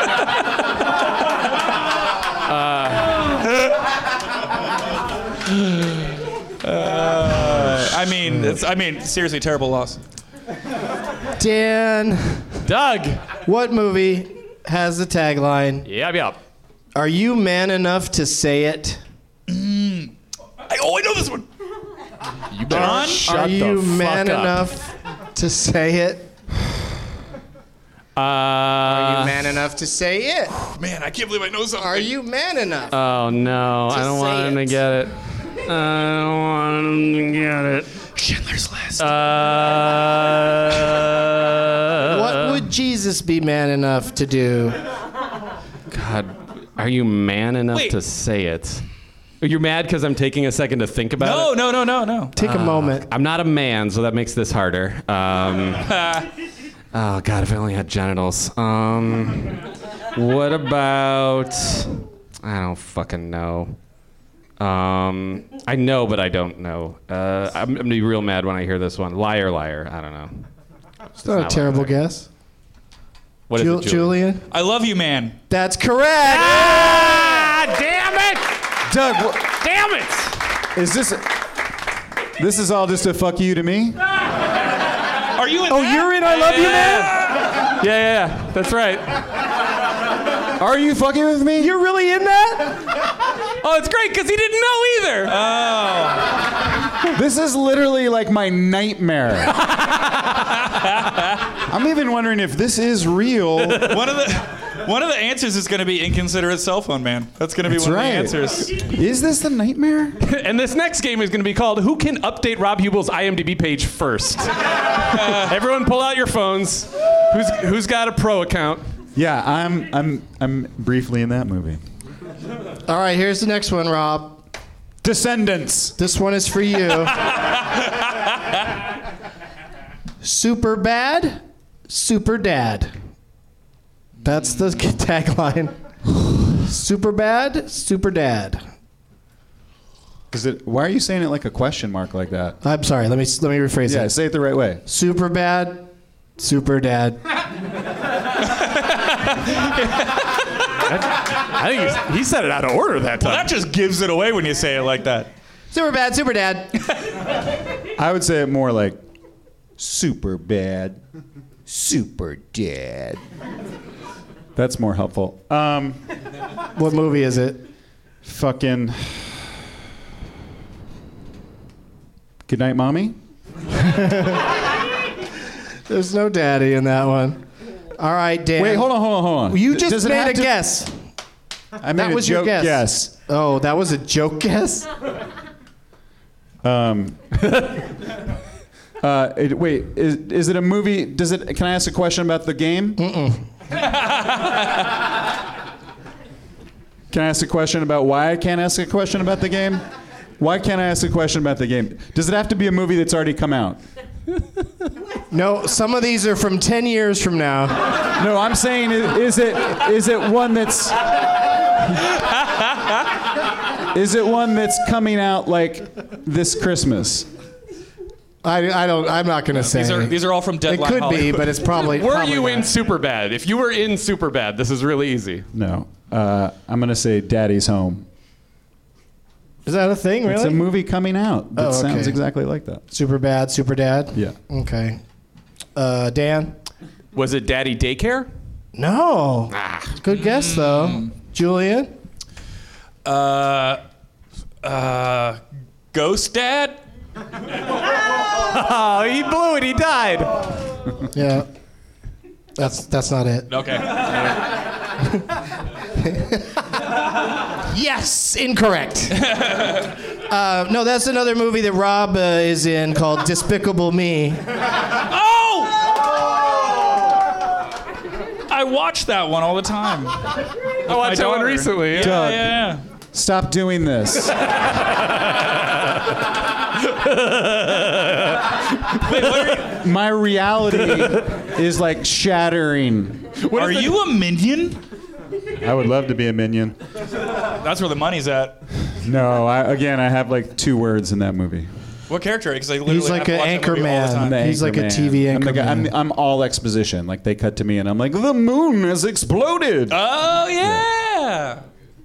I mean, seriously, terrible loss. Dan. Doug. What movie has the tagline? Yep. Are you man enough to say it? I know this one. You better shut Are you the fuck man up. enough to say it? Are you man enough to say it? Man, I can't believe I know something. Are you man enough? Oh no, I don't want him to get it. I don't want him to get it. Schindler's List. What would Jesus be man enough to do? God, are you man enough Wait. to say it? You're mad because I'm taking a second to think about it? No. Take a moment. I'm not a man, so that makes this harder. Oh God, if I only had genitals. What about? I don't fucking know. I know, but I don't know. I'm gonna be real mad when I hear this one. Liar, liar. I don't know. It's not a terrible guess. What is it, Julian? I love you, man. That's correct. Ah, damn it! Doug, Damn it! is this? This is all just a fuck you to me? Are you in Oh, that? you're in I Love You, Man? Yeah, that's right. Are you fucking with me? You're really in that? Oh, it's great because he didn't know either. This is literally like my nightmare. I'm even wondering if this is real. One of the answers is going to be inconsiderate cell phone man. That's going to be That's one right. of the answers. Is this the nightmare? And this next game is going to be called Who Can Update Rob Hubel's IMDb page first? Everyone pull out your phones. Who's got a pro account? Yeah, I'm briefly in that movie. All right, here's the next one, Rob. Descendants. This one is for you. Super bad, super dad. That's the tagline. Super bad, super dad. Is it? Why are you saying it like a question mark like that? I'm sorry. Let me rephrase Yeah, it. say it the right way. Super bad, super dad. I think he said it out of order that time. Well, that just gives it away when you say it like that. Super bad, super dad. I would say it more like super bad, super dad. That's more helpful. What movie is it? Fucking Goodnight, Mommy? There's no daddy in that one. All right, Dan. Wait, hold on. You just Does it made have a to- guess. I made That a was your joke guess. Oh, that was a joke guess? Wait, is it a movie? Can I ask a question about the game? Can I ask a question about why I can't ask a question about the game? Why can't I ask a question about the game? Does it have to be a movie that's already come out? No, some of these are from 10 years from now. No, I'm saying, is it one that's... Is it one that's coming out like this Christmas? I'm not going to say. These are all from Deadline It could be, Hollywood. but it's probably. Were probably you not. in Superbad? If you were in Superbad, this is really easy. No. I'm going to say Daddy's Home. Is that a thing, really? It's a movie coming out that sounds exactly like that. Super bad, super dad? Yeah. Okay. Dan? Was it Daddy Daycare? No. Good guess, though. Julian? Ghost Dad? Oh, he blew it. He died. Yeah. That's not it. Okay. Yes, incorrect. No, that's another movie that Rob is in called Despicable Me. Oh! I watch that one all the time. I watched that one recently. Yeah. Doug, Yeah. stop doing this. Wait, what are you? My reality is like shattering. Are you a minion? I would love to be a minion. That's where the money's at. No, I have like 2 words in that movie. What character? Because I literally He's like have to an watch that movie all the anchor time. man. He's like a TV anchor man. I'm all exposition. Like they cut to me and I'm like, the moon has exploded. Oh yeah.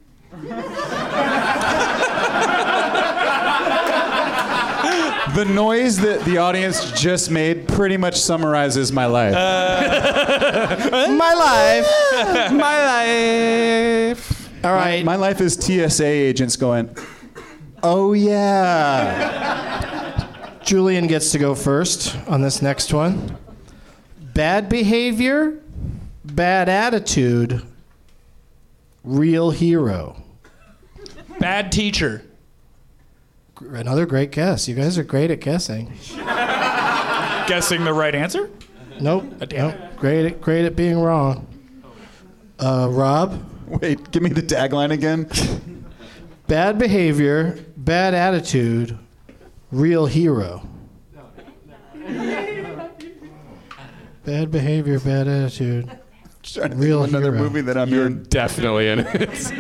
The noise that the audience just made pretty much summarizes my life. My life. My life. All right. My life is TSA agents going, oh yeah. Julian gets to go first on this next one. Bad behavior, bad attitude, real hero. Bad teacher. Another great guess. You guys are great at guessing. Guessing the right answer? Nope. Damn Nope. Great at being wrong. Rob? Wait, give me the tagline again. Bad behavior, bad attitude, real hero. Bad behavior, bad attitude. Trying to real think of another hero. movie that I'm You're in. definitely in it.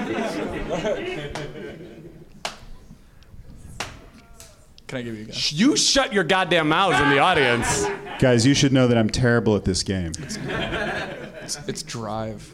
Can I give you a guess? You shut your goddamn mouths in the audience. Guys, you should know that I'm terrible at this game. It's Drive.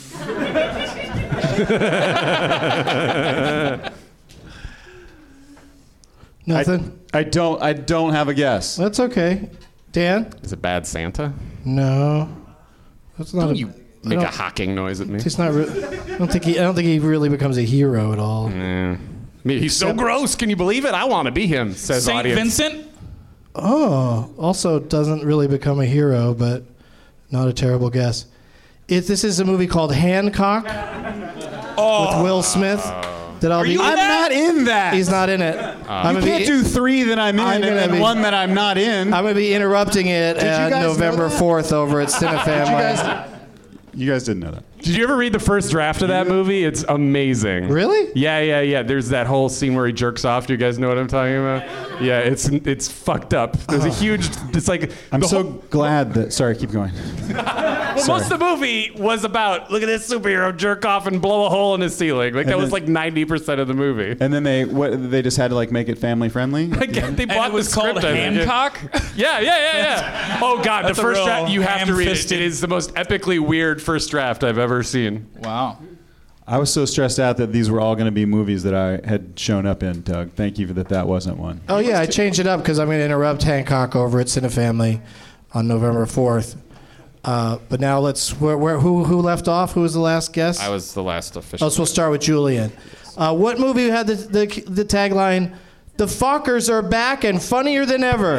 Nothing? I don't have a guess. That's okay. Dan? Is it Bad Santa? No. That's not Don't a, you I make a don't- hawking noise at me? He's not. I don't think he really becomes a hero at all. I mean, he's so gross. Can you believe it? I want to be him, says St. audience. Vincent? Oh, also doesn't really become a hero, but not a terrible guess. This is a movie called Hancock with Will Smith. That I'll be. I'm not in that. He's not in it. You can't do 3 that I'm in and then 1 that I'm not in. I'm going to be interrupting it Did you guys know November that? 4th over at Cinefamily. You guys didn't know that. Did you ever read the first draft of that movie? It's amazing. Really? Yeah. There's that whole scene where he jerks off. Do you guys know what I'm talking about? Yeah, it's fucked up. There's a huge. It's like I'm so glad that. Sorry, keep going. Well, most of the movie was about look at this superhero jerk off and blow a hole in his ceiling. Like that was like 90% of the movie. And then they just had to like make it family friendly. They bought it was the called script, I think. Hancock? Yeah. Oh God, That's the a first real draft you have to read it. ham-fisted- It is the most epically weird first draft I've ever seen. Wow. I was so stressed out that these were all going to be movies that I had shown up in, Doug. Thank you for that wasn't one. Oh, yeah, I changed it up because I'm going to interrupt Hancock over at Cinefamily on November 4th. But now who left off? Who was the last guest? I was the last official. Oh, so we'll start with Julian. What movie had the tagline, "The Fockers are back and funnier than ever"?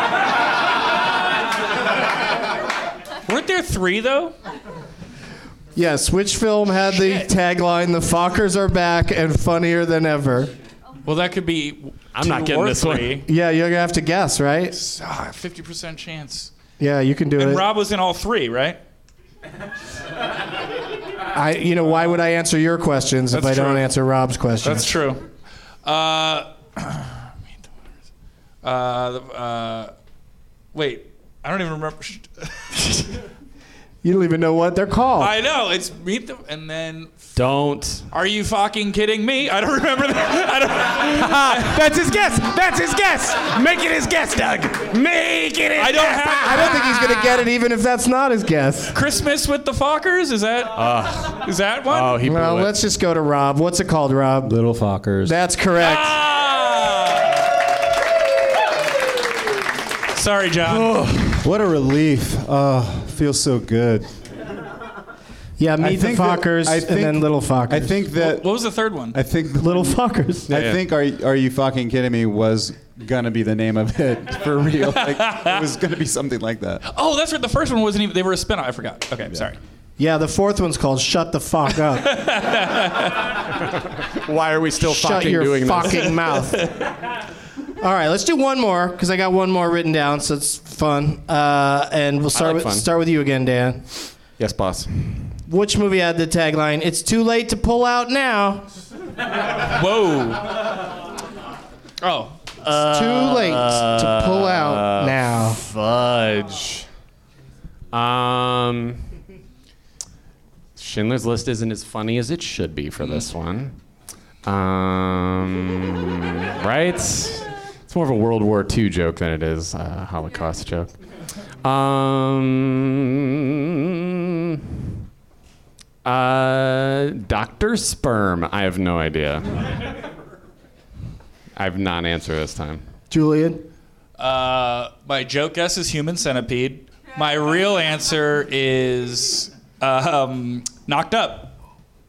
Weren't there 3 though? Yes, which film had the tagline, "The Fockers are back and funnier than ever"? Well, that could be. I'm not 2 getting or this one. 3. Yeah, you're gonna have to guess, right? 50% chance. Yeah, you can do And it. Rob was in all 3, right? Why would I answer your questions if I That's don't true. answer Rob's questions? That's true. Wait, I don't even remember. You don't even know what they're called. I know it's Meet the and then. Don't. Are you fucking kidding me? I don't remember that. That's his guess. That's his guess. Make it his guess, Doug. Make it his I don't guess. have. I don't think he's gonna get it, even if that's not his guess. Christmas with the Fockers? Is that one? Oh, he blew Well, it. let's just go to Rob. What's it called, Rob? Little Fockers. That's correct. Sorry, John. What a relief. Feels so good. Yeah, Meet the Fockers and then Little Fockers. I think that. What was the third one? I think Little Fockers. I think Are You Fucking Kidding Me was gonna be the name of it for real. Like, it was gonna be something like that. Oh, that's right. The first one wasn't even. They were a spin-off. I forgot. Okay, sorry. Yeah, the fourth one's called "Shut the Fuck Up." Why are we still Shut fucking your doing fucking this? mouth. All right, let's do one more because I got one more written down, so it's fun. And we'll start like fun. start with you again, Dan. Yes, boss. Which movie had the tagline, "It's too late to pull out now"? Whoa. Oh. It's too late to pull out now. Fudge. Schindler's List isn't as funny as it should be for this one. Right? It's more of a World War II joke than it is a Holocaust joke. Dr. Sperm. I have no idea. I have non-answer this time. Julian? My joke guess is human centipede. My real answer is knocked up.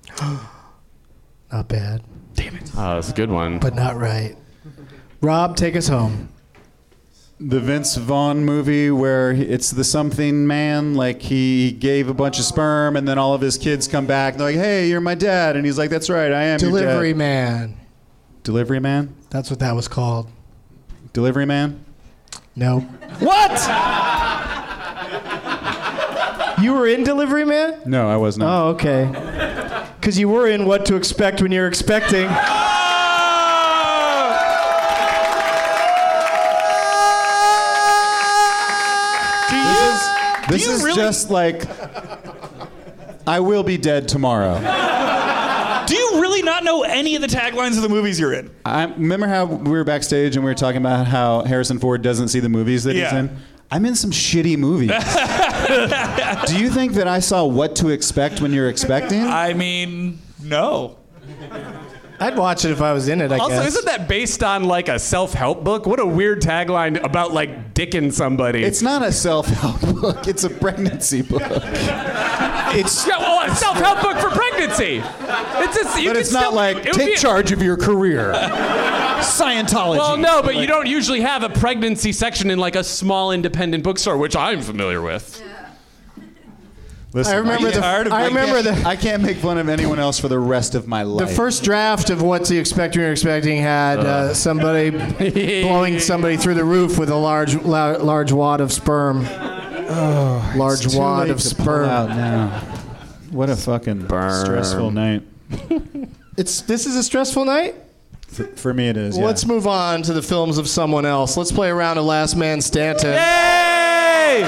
Not bad. Damn it. Oh, that's a good one. But not right. Rob, take us home. The Vince Vaughn movie where it's the something man, like he gave a bunch of sperm and then all of his kids come back and they're like, hey, you're my dad. And he's like, that's right, I am Delivery your dad. Man. Delivery Man? That's what that was called. Delivery Man? No. What? You were in Delivery Man? No, I was not. Oh, okay. Because you were in What to Expect When You're Expecting. This is really just like, I will be dead tomorrow. Do you really not know any of the taglines of the movies you're in? Remember how we were backstage and we were talking about how Harrison Ford doesn't see the movies that he's in? I'm in some shitty movies. Do you think that I saw What to Expect When You're Expecting? I mean, no. I'd watch it if I was in it, I Also, guess. isn't that based on like a self-help book? What a weird tagline about like dicking somebody. It's not a self-help book. It's a pregnancy book. It's a self-help book for pregnancy. It's not like take charge of your career. Scientology. Well, no, but you don't usually have a pregnancy section in like a small independent bookstore, which I'm familiar with. Listen, I remember I can't make fun of anyone else for the rest of my life. The first draft of What to Expect When You're Expecting had somebody blowing somebody through the roof with a large wad of sperm. Large wad of sperm. Out now. What a fucking stressful night. This is a stressful night? For me it is, Well, let's move on to the films of someone else. Let's play a round of Last Man Stanton. Yay!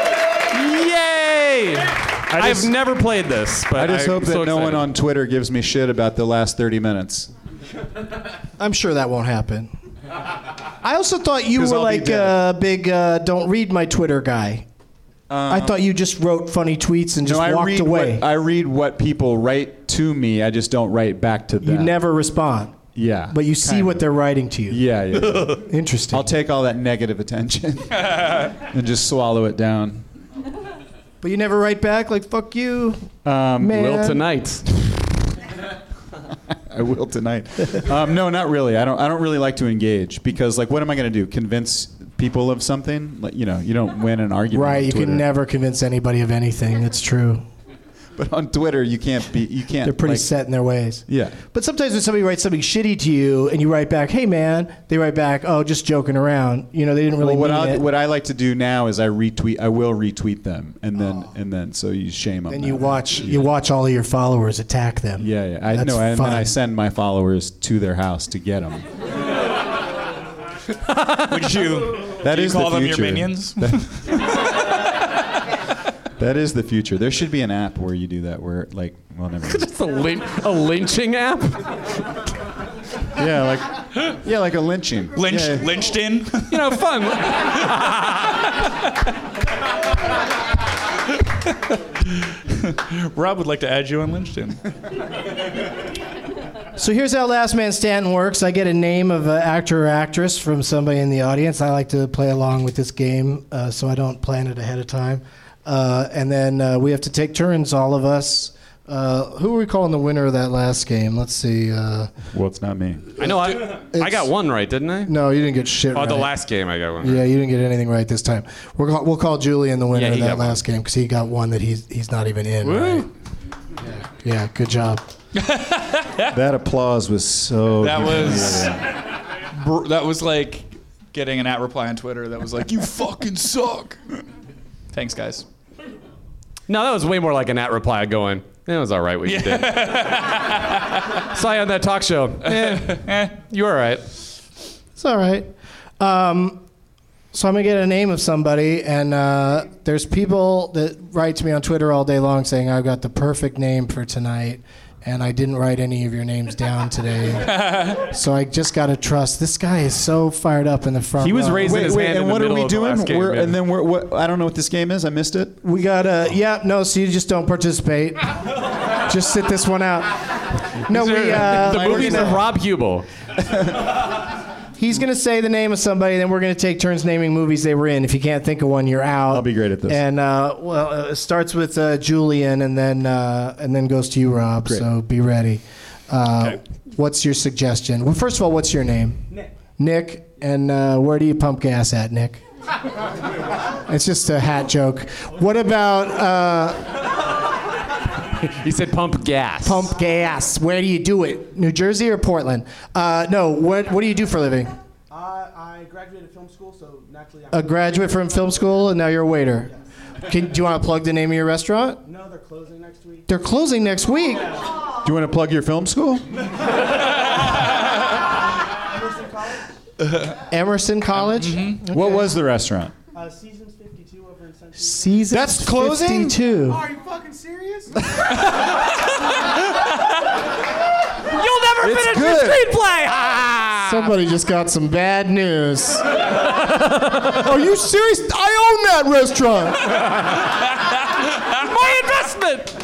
Yay! I've never played this, but I just hope that so no one excited. on Twitter gives me shit about the last 30 minutes. I'm sure that won't happen. I also thought you 'Cause were I'll be like a big don't read my Twitter guy. I thought you just wrote funny tweets and just walked away. I read what people write to me. I just don't write back to them. You never respond. Yeah. But you see what they're writing to you. Yeah. Interesting. I'll take all that negative attention and just swallow it down. But you never write back like, fuck you, man. Will tonight. I will tonight. No, not really. I don't really like to engage because, like, what am I going to do? Convince people of something? Like, you don't win an argument. Right, on you Twitter. can never convince anybody of anything. That's true. But on Twitter, you can't. They're pretty set in their ways. Yeah. But sometimes when somebody writes something shitty to you and you write back, hey man, they write back, oh, just joking around. They didn't really mean it. What I like to do now is I will retweet them, and then so you shame them. And you watch all of your followers attack them. Yeah. That's And fun. then I send my followers to their house to get them. Would you? That do you is call the them your future. minions? That is the future. There should be an app where you do that. Where never mind. Just a lynching app. Yeah, like a lynching. Lynched in. Fun. Rob would like to add you on Lynched in. So here's how Last Man Stanton works. I get a name of an actor or actress from somebody in the audience. I like to play along with this game, so I don't plan it ahead of time. And then we have to take turns, all of us. Who are we calling the winner of that last game? Let's see. Well, it's not me. I know. I got one right, didn't I? No, you didn't get shit right. Oh, the last game I got one. Yeah, you didn't get anything right this time. We'll call Julian the winner Yeah, of he that got one. last game because he got one that he's not even in. Right? Yeah, good job. That applause was so. That was like getting an @reply on Twitter that was like, you fucking suck. Thanks, guys. No, that was way more like an @reply going, it was all right what you did. Saw you on that talk show. You were all right. It's all right. So I'm going to get a name of somebody, and there's people that write to me on Twitter all day long saying, I've got the perfect name for tonight. and I didn't write any of your names down today. So I just got to trust. This guy is so fired up in the front He was row. raising his hand in the middle of the last game, man. And then what? I don't know what this game is. I missed it. We got so you just don't participate. Just sit this one out. No, the movies of Rob Hubel. He's going to say the name of somebody, then we're going to take turns naming movies they were in. If you can't think of one, you're out. I'll be great at this. And it starts with Julian, and then goes to you, Rob. Great. So be ready. Okay. What's your suggestion? Well, first of all, what's your name? Nick. And where do you pump gas at, Nick? It's just a hat joke. What about? He said pump gas. Pump gas. Where do you do it? New Jersey or Portland? No. What do you do for a living? I graduated film school, so naturally. A graduate from film school, and now you're a waiter. Do you want to plug the name of your restaurant? No, they're closing next week. They're closing next week. Do you want to plug your film school? Emerson College. Mm-hmm. Okay. What was the restaurant? Seasons 52 over in Century. Seasons. That's closing? 52. Are you fucking serious? You'll never finish your screenplay. Somebody just got some bad news. Are you serious? I own that restaurant. My investment.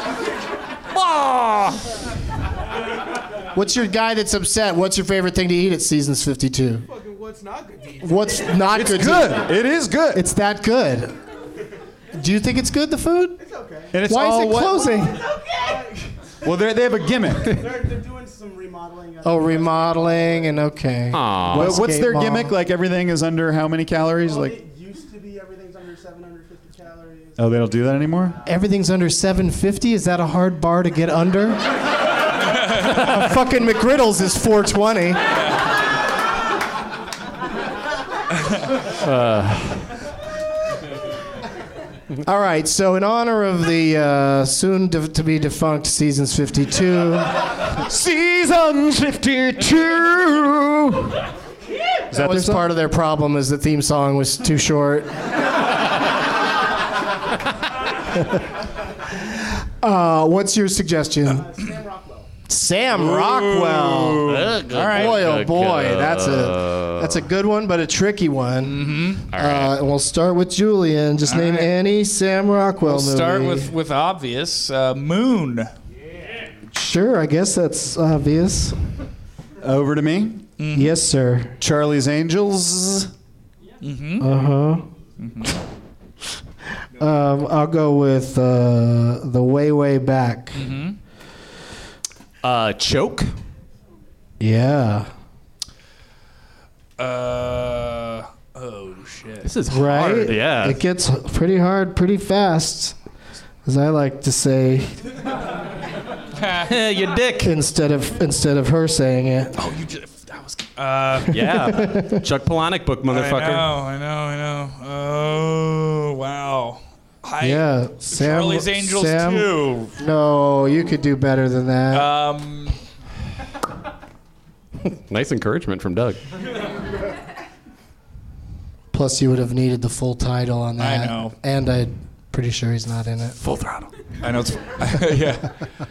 Oh. What's your guy that's upset? What's your favorite thing to eat at Seasons 52? Fucking what's not good to eat? What's not good? It's good. It is good. It's that good. Do you think it's good, the food? It's okay. And it's Why is it closing? It's okay. Well, they have a gimmick. They're doing some remodeling. Oh, remodeling and okay. What's their Westgate gimmick? Mall. Like everything is under how many calories? Like It used to be everything's under 750 calories. oh, they don't do that anymore. Everything's under 750. Is that a hard bar to get under? A fucking McGriddles is 420. All right, so in honor of the soon to be defunct Seasons 52. Seasons 52. That was part of their problem, is the theme song was too short. What's your suggestion? Sam Rockwell. Sam Rockwell. All right. Boy, oh boy, that's a good one, but a tricky one. Mm-hmm. And we'll start with Julian. Just name any Sam Rockwell We'll movie. start with obvious. Moon. Sure, I guess that's obvious. Over to me. Mm-hmm. Yes, sir. Charlie's Angels. Mm-hmm. Uh-huh. I'll go with The Way, Way Back. Mm-hmm. Choke. Yeah. Oh shit. This is Right? hard. Yeah. It gets pretty hard pretty fast, as I like to say, You dick. instead of her saying it. Oh, you just that was. Yeah. Chuck Palahniuk book, motherfucker. I know. Oh wow. Yeah, Sam. Charlie's Angels Sam, 2. No, you could do better than that. Nice encouragement from Doug. Plus, you would have needed the full title on that. I know. And I'm pretty sure he's not in it. Full throttle. I know it's. Yeah.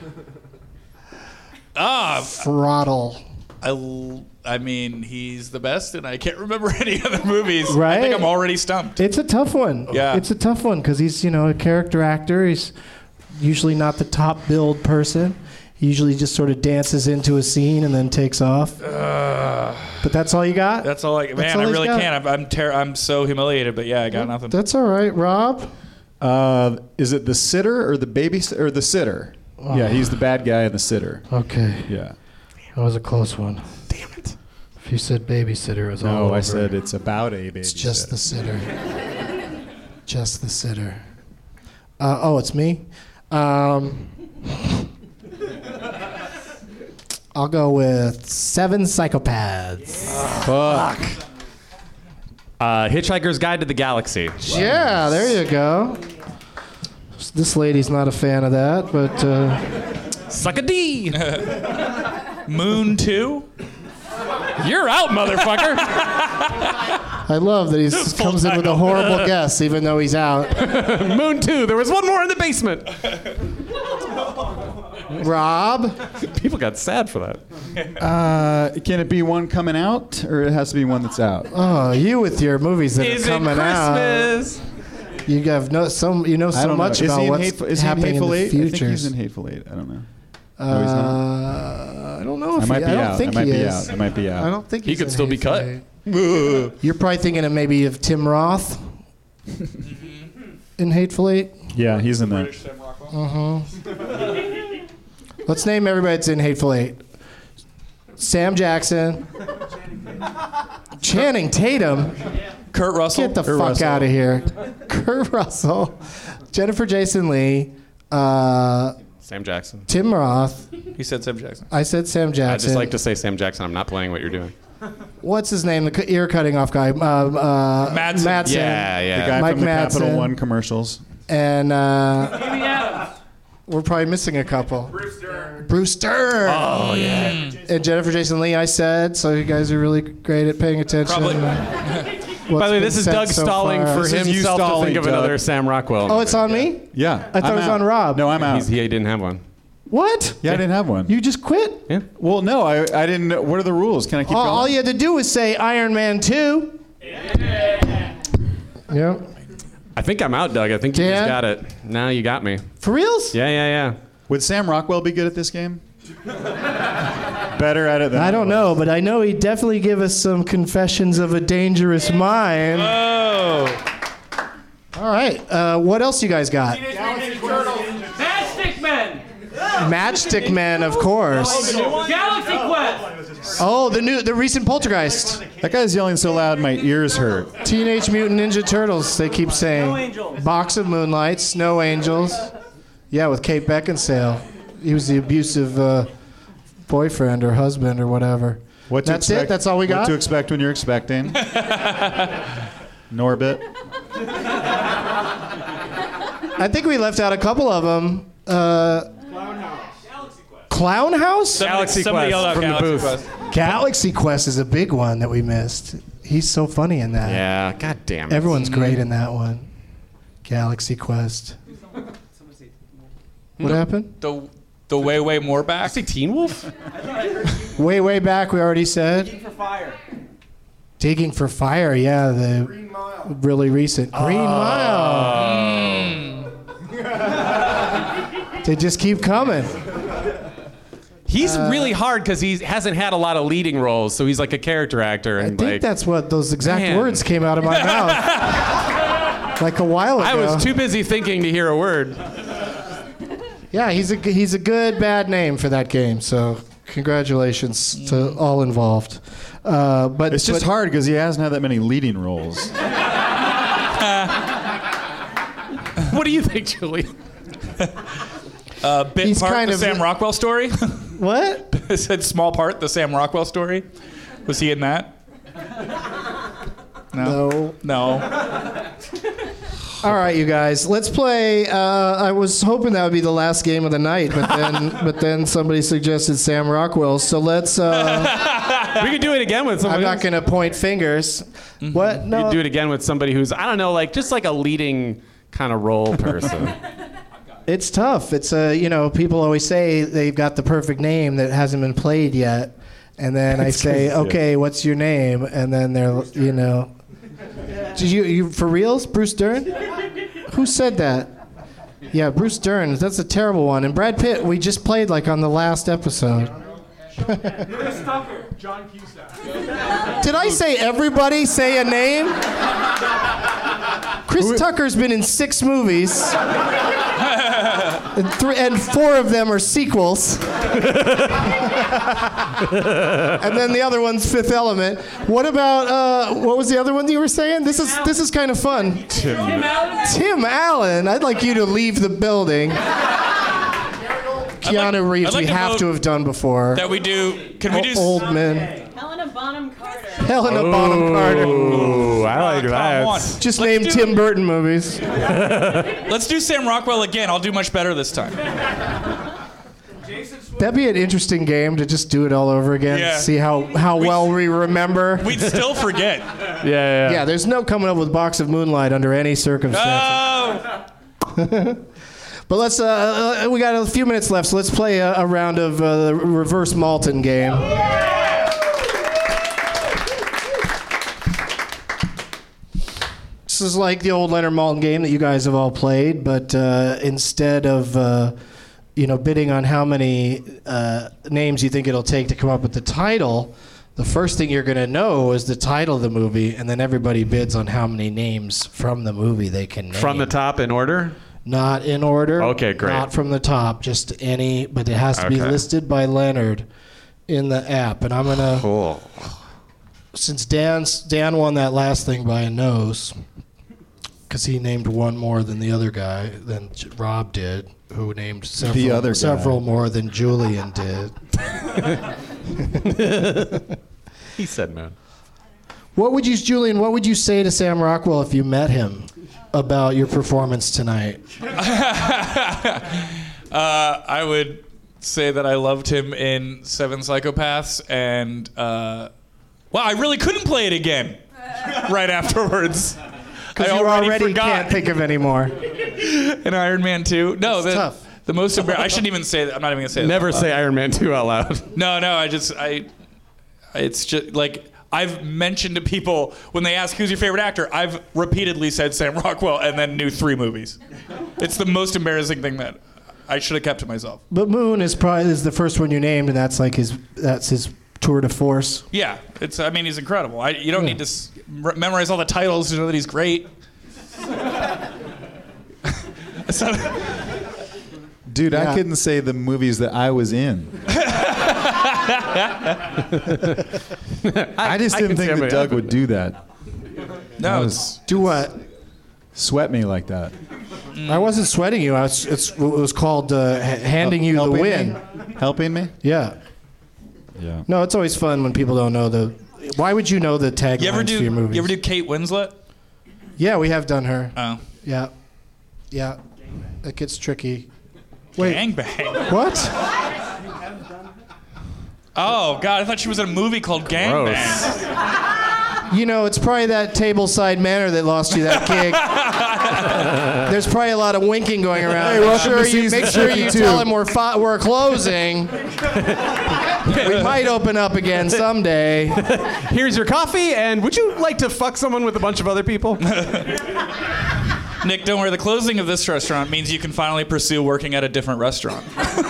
Throttle. I mean, he's the best, and I can't remember any other movies. Right? I think I'm already stumped. It's a tough one. Yeah. It's a tough one because he's, a character actor. He's usually not the top billed person. He usually just sort of dances into a scene and then takes off. But that's all you got? That's all I. Man, all I he's really got. can't. I'm so humiliated. But yeah, I got nothing. That's all right, Rob. Is it the sitter or the babysitter or the sitter? Oh. Yeah, he's the bad guy in the sitter. Okay. Yeah. That was a close one. Damn it. If you said babysitter, it was all No, over. I said it's about a babysitter. It's just the sitter. Just the sitter. Oh, it's me? I'll go with 7 Psychopaths. Fuck. Hitchhiker's Guide to the Galaxy. Yeah, there you go. This lady's not a fan of that, but... Suck a D. Moon 2? You're out, motherfucker. I love that he comes in with a horrible guess, even though he's out. Moon 2. There was one more in the basement. Rob. People got sad for that. Can it be one coming out, or it has to be one that's out? Oh, you with your movies that Is are it coming out. Christmas? You have so much about what's happening in the I future. think he's in Hateful Eight. I don't know. I don't know if I might be I don't out. think I might he be is. out. I might be out. I don't think He he's could in still be Hateful cut. Eight. You're probably thinking of maybe of Tim Roth in Hateful Eight. Yeah, he's in that. Let's name everybody that's in Hateful Eight. Sam Jackson, Channing Tatum. Kurt Russell. Get the fuck out of here. Kurt Russell, Jennifer Jason Leigh, Sam Jackson. Tim Roth. He said Sam Jackson. I said Sam I Jackson. just like to say Sam Jackson. I'm not playing what you're doing. What's his name? The ear cutting off guy. Madsen. Yeah. The guy Mike from the Capital Madsen. One commercials. And we're probably missing a couple. Bruce Stern. Oh, yeah. And Jennifer Jason Leigh, I said. So you guys are really great at paying attention. Probably. By the way, this is Doug stalling for This is you himself to stalling, think of Doug. another Sam Rockwell. Oh, it's on me? Yeah. I thought it was on Rob. No, I'm out. He didn't have one. What? Yeah, I didn't have one. You just quit? Yeah. Well, no, I didn't know. What are the rules? Can I keep going? All you had to do was say Iron Man 2. Yep. I think I'm out, Doug. I think you Dan? just got it. Now you got me. For reals? Yeah. Would Sam Rockwell be good at this game? Better at it than I don't know, but I know he'd definitely give us some confessions of a dangerous mind. Oh. All right. What else you guys got? Matchstick Men. Matchstick Men, of course. Galaxy Quest. Oh, the recent Poltergeist. That guy's yelling so loud my ears hurt. Teenage Mutant Ninja Turtles, they keep saying. Snow Angels. Box of Moonlight, Snow Angels. Yeah, with Kate Beckinsale. He was the abusive boyfriend or husband or whatever. That's it? That's all we got? What to expect when you're expecting. Norbit. I think we left out a couple of them. Clown House? Galaxy Somebody Quest yelled out from the Galaxy booth. Quest. Galaxy Quest is a big one that we missed. He's so funny in that. Yeah, god damn it. Everyone's great in that one. Galaxy Quest. What happened? The way more back. Say Teen Wolf? Way back, we already said. Digging for Fire. Digging for Fire, yeah, the Green Mile. really recent. Green Mile. They just keep coming. He's really hard because he hasn't had a lot of leading roles, so he's like a character actor. I And think like, that's what those exact Man. words came out of my mouth. Like a while ago. I was too busy thinking to hear a word. Yeah, he's a good bad name for that game. So congratulations to all involved. But It's just hard because he hasn't had that many leading roles. What do you think, Julie? Bit He's part kind the of- Sam Rockwell story. What? It said small part the Sam Rockwell story. Was he in that? No. No. All right, you guys. Let's play. I was hoping that would be the last game of the night, but then somebody suggested Sam Rockwell. So let's. We could do it again with I'm somebody. not going to point fingers. What? We No. could do it again with somebody who's, I don't know, like just like a leading kind of role person. It's tough. It's people always say they've got the perfect name that hasn't been played yet, and then I say, okay, what's your name? And then they're, Did you for reals, Bruce Dern? Who said that? Yeah, Bruce Dern. That's a terrible one. And Brad Pitt, we just played like on the last episode. Chris Tucker. John Cusack. Did I say everybody say a name? Chris Tucker's been in 6 movies. And 4 of them are sequels. And then the other one's Fifth Element. What about what was the other one you were saying? This is kind of fun. Tim Allen. Tim Allen. I'd like you to leave the building. Keanu Reeves, I'd like we to have vote to have done before. That we do. Can we do? Old men. Helena Bonham Carter. Helena Bonham Carter. Ooh, I like Come that. on. Just name Tim Burton movies. Let's do Sam Rockwell again. I'll do much better this time. That'd be an interesting game to just do it all over again. Yeah. See how well we remember. We'd still forget. Yeah. Yeah, there's no coming up with Box of Moonlight under any circumstances. Oh. But let's. We got a few minutes left, so let's play a round of the reverse Malton game. This is like the old Leonard Maltin game that you guys have all played, but instead of bidding on how many names you think it'll take to come up with the title, the first thing you're going to know is the title of the movie, and then everybody bids on how many names from the movie they can name. From the top in order? Not in order. Okay, great. Not from the top, just any, but it has to be listed by Leonard in the app. And I'm going to... Cool. Since Dan won that last thing by a nose, because he named one more than the other guy, than Rob did, who named several more than Julian did. He said no. Julian, what would you say to Sam Rockwell if you met him about your performance tonight? I would say that I loved him in Seven Psychopaths, and I really couldn't play it again right afterwards. Because you already can't think of any more. In Iron Man 2? No, it's tough. The most embarrassing. I shouldn't even say that. I'm not even gonna say that. Never say Iron Man 2 out loud. No. It's just like I've mentioned to people when they ask who's your favorite actor. I've repeatedly said Sam Rockwell and then knew 3 movies. It's the most embarrassing thing that I should have kept to myself. But Moon is the first one you named, and that's like his tour de force. Yeah, he's incredible. You don't need to memorize all the titles to know that he's great. Dude, I couldn't say the movies that I was in. I just didn't think that Doug would do that. No. Do what? Sweat me like that. I wasn't sweating you. It was called handing you the win. Helping me? Yeah. Yeah. No, it's always fun when people don't know the... Why would you know the taglines for your movies? You ever do Kate Winslet? Yeah, we have done her. Oh. Yeah. Yeah. It gets tricky. Wait. Gangbang. What? Oh, God, I thought she was in a movie called Gangbang. It's probably that tableside manner that lost you that gig. There's probably a lot of winking going around. Hey, make sure you tell him we're closing. We might open up again someday. Here's your coffee, and would you like to fuck someone with a bunch of other people? Nick, don't worry. The closing of this restaurant means you can finally pursue working at a different restaurant.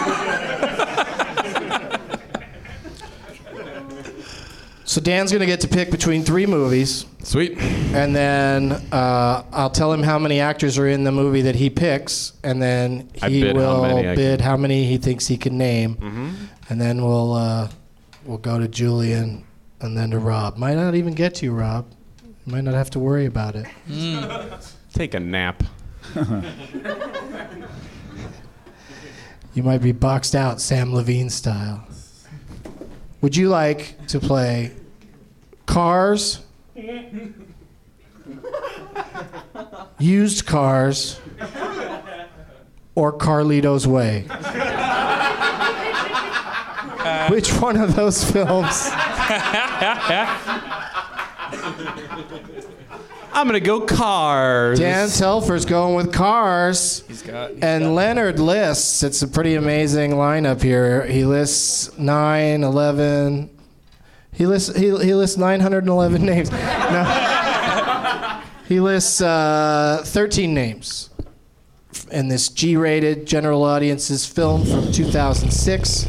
So Dan's going to get to pick between 3 movies. Sweet. And then I'll tell him how many actors are in the movie that he picks, and then he will bid how many he thinks he can name. Mm-hmm. And then we'll go to Julian and then to Rob. Might not even get to you, Rob. You might not have to worry about it. Take a nap. You might be boxed out Sam Levine style. Would you like to play Cars, Used Cars, or Carlito's Way? Which one of those films? I'm going to go Cars. Dan Telfer's going with Cars. And Leonard lists, it's a pretty amazing lineup here. He lists 911. He lists 911 names. No. He lists 13 names in this G-rated general audiences film from 2006.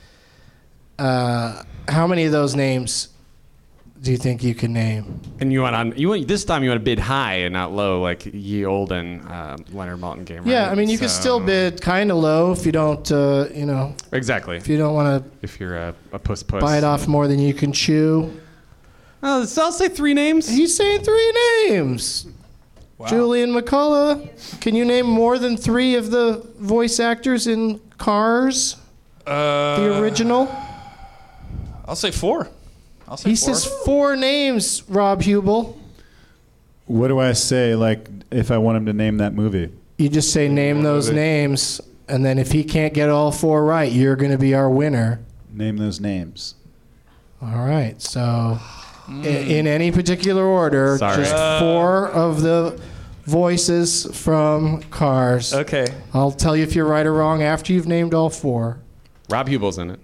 How many of those names do you think you can name? And this time you want to bid high and not low, like ye olden Leonard Maltin game. Right? Yeah, I mean you can still bid kind of low if you don't, Exactly. If you don't want to. If you're a puss. Bite off more than you can chew. So I'll say 3 names. He's saying 3 names. Wow. Julian McCullough, can you name more than 3 of the voice actors in Cars? The original. I'll say 4. He says 4 names, Rob Hubel. What do I say, like, if I want him to name that movie? You just say name those names, and then if he can't get all 4 right, you're going to be our winner. Name those names. All right, so in any particular order, just 4 of the voices from Cars. Okay. I'll tell you if you're right or wrong after you've named all 4. Rob Hubel's in it.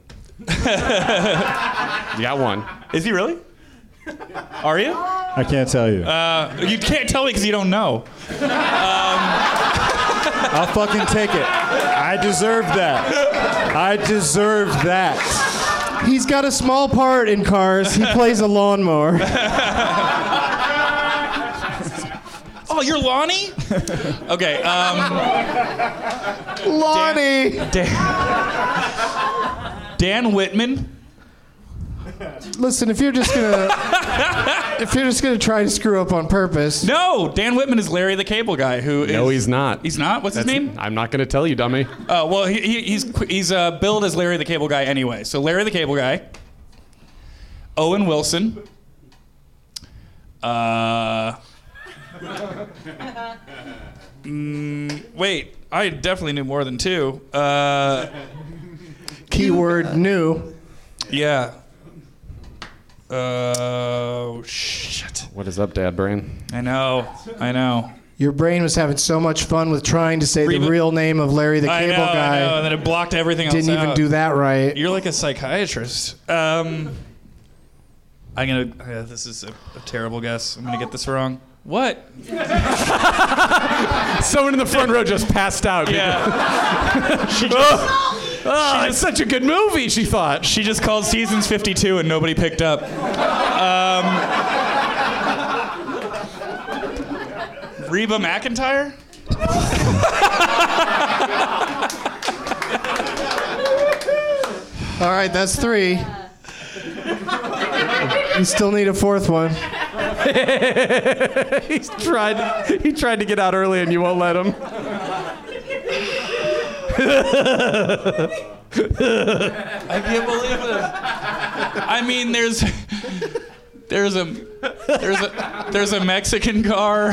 You got one. Is he really? Are you? I can't tell you. You can't tell me because you don't know. I'll fucking take it. I deserve that. I deserve that. He's got a small part in Cars. He plays a lawnmower. Oh, you're Lonnie? Okay. Lonnie. Dan Whitman. Listen, if you're just gonna try to screw up on purpose. No, Dan Whitman is Larry the Cable Guy. No, he's not. He's not. What's his name? I'm not going to tell you, dummy. Oh well, he's billed as Larry the Cable Guy anyway. So Larry the Cable Guy. Owen Wilson. Wait, I definitely knew more than 2. Keyword new. Yeah. Shit. What is up, Dad Brain? I know. Your brain was having so much fun with trying to say the real name of Larry the Cable Guy. I know, and then it blocked everything else Didn't even do that right. You're like a psychiatrist. This is a terrible guess. I'm gonna get this wrong. What? Someone in the front row just passed out. Yeah. It's such a good movie, she thought. She just called Seasons 52 and nobody picked up. Reba McEntire? All right, that's 3. You still need a 4th one. He tried to get out early and you won't let him. I can't believe this. I mean, there's a Mexican car,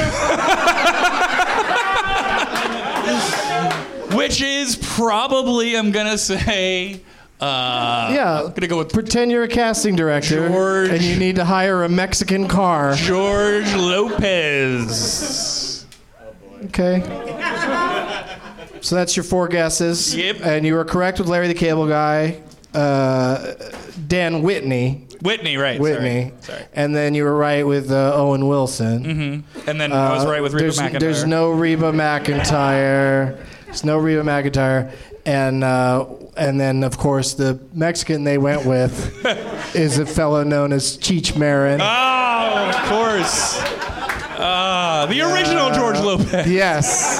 which is probably, I'm gonna say. I'm gonna go with pretend you're a casting director and you need to hire a Mexican car. George Lopez. Okay. So that's your 4 guesses. Yep. And you were correct with Larry the Cable Guy. Dan Whitney. Whitney, right. Whitney. Sorry. And then you were right with Owen Wilson. Mm-hmm. And then I was right with Reba McEntire. There's no Reba McEntire. There's no Reba McEntire. And then, of course, the Mexican they went with is a fellow known as Cheech Marin. Oh, of course. The original George Lopez. Yes.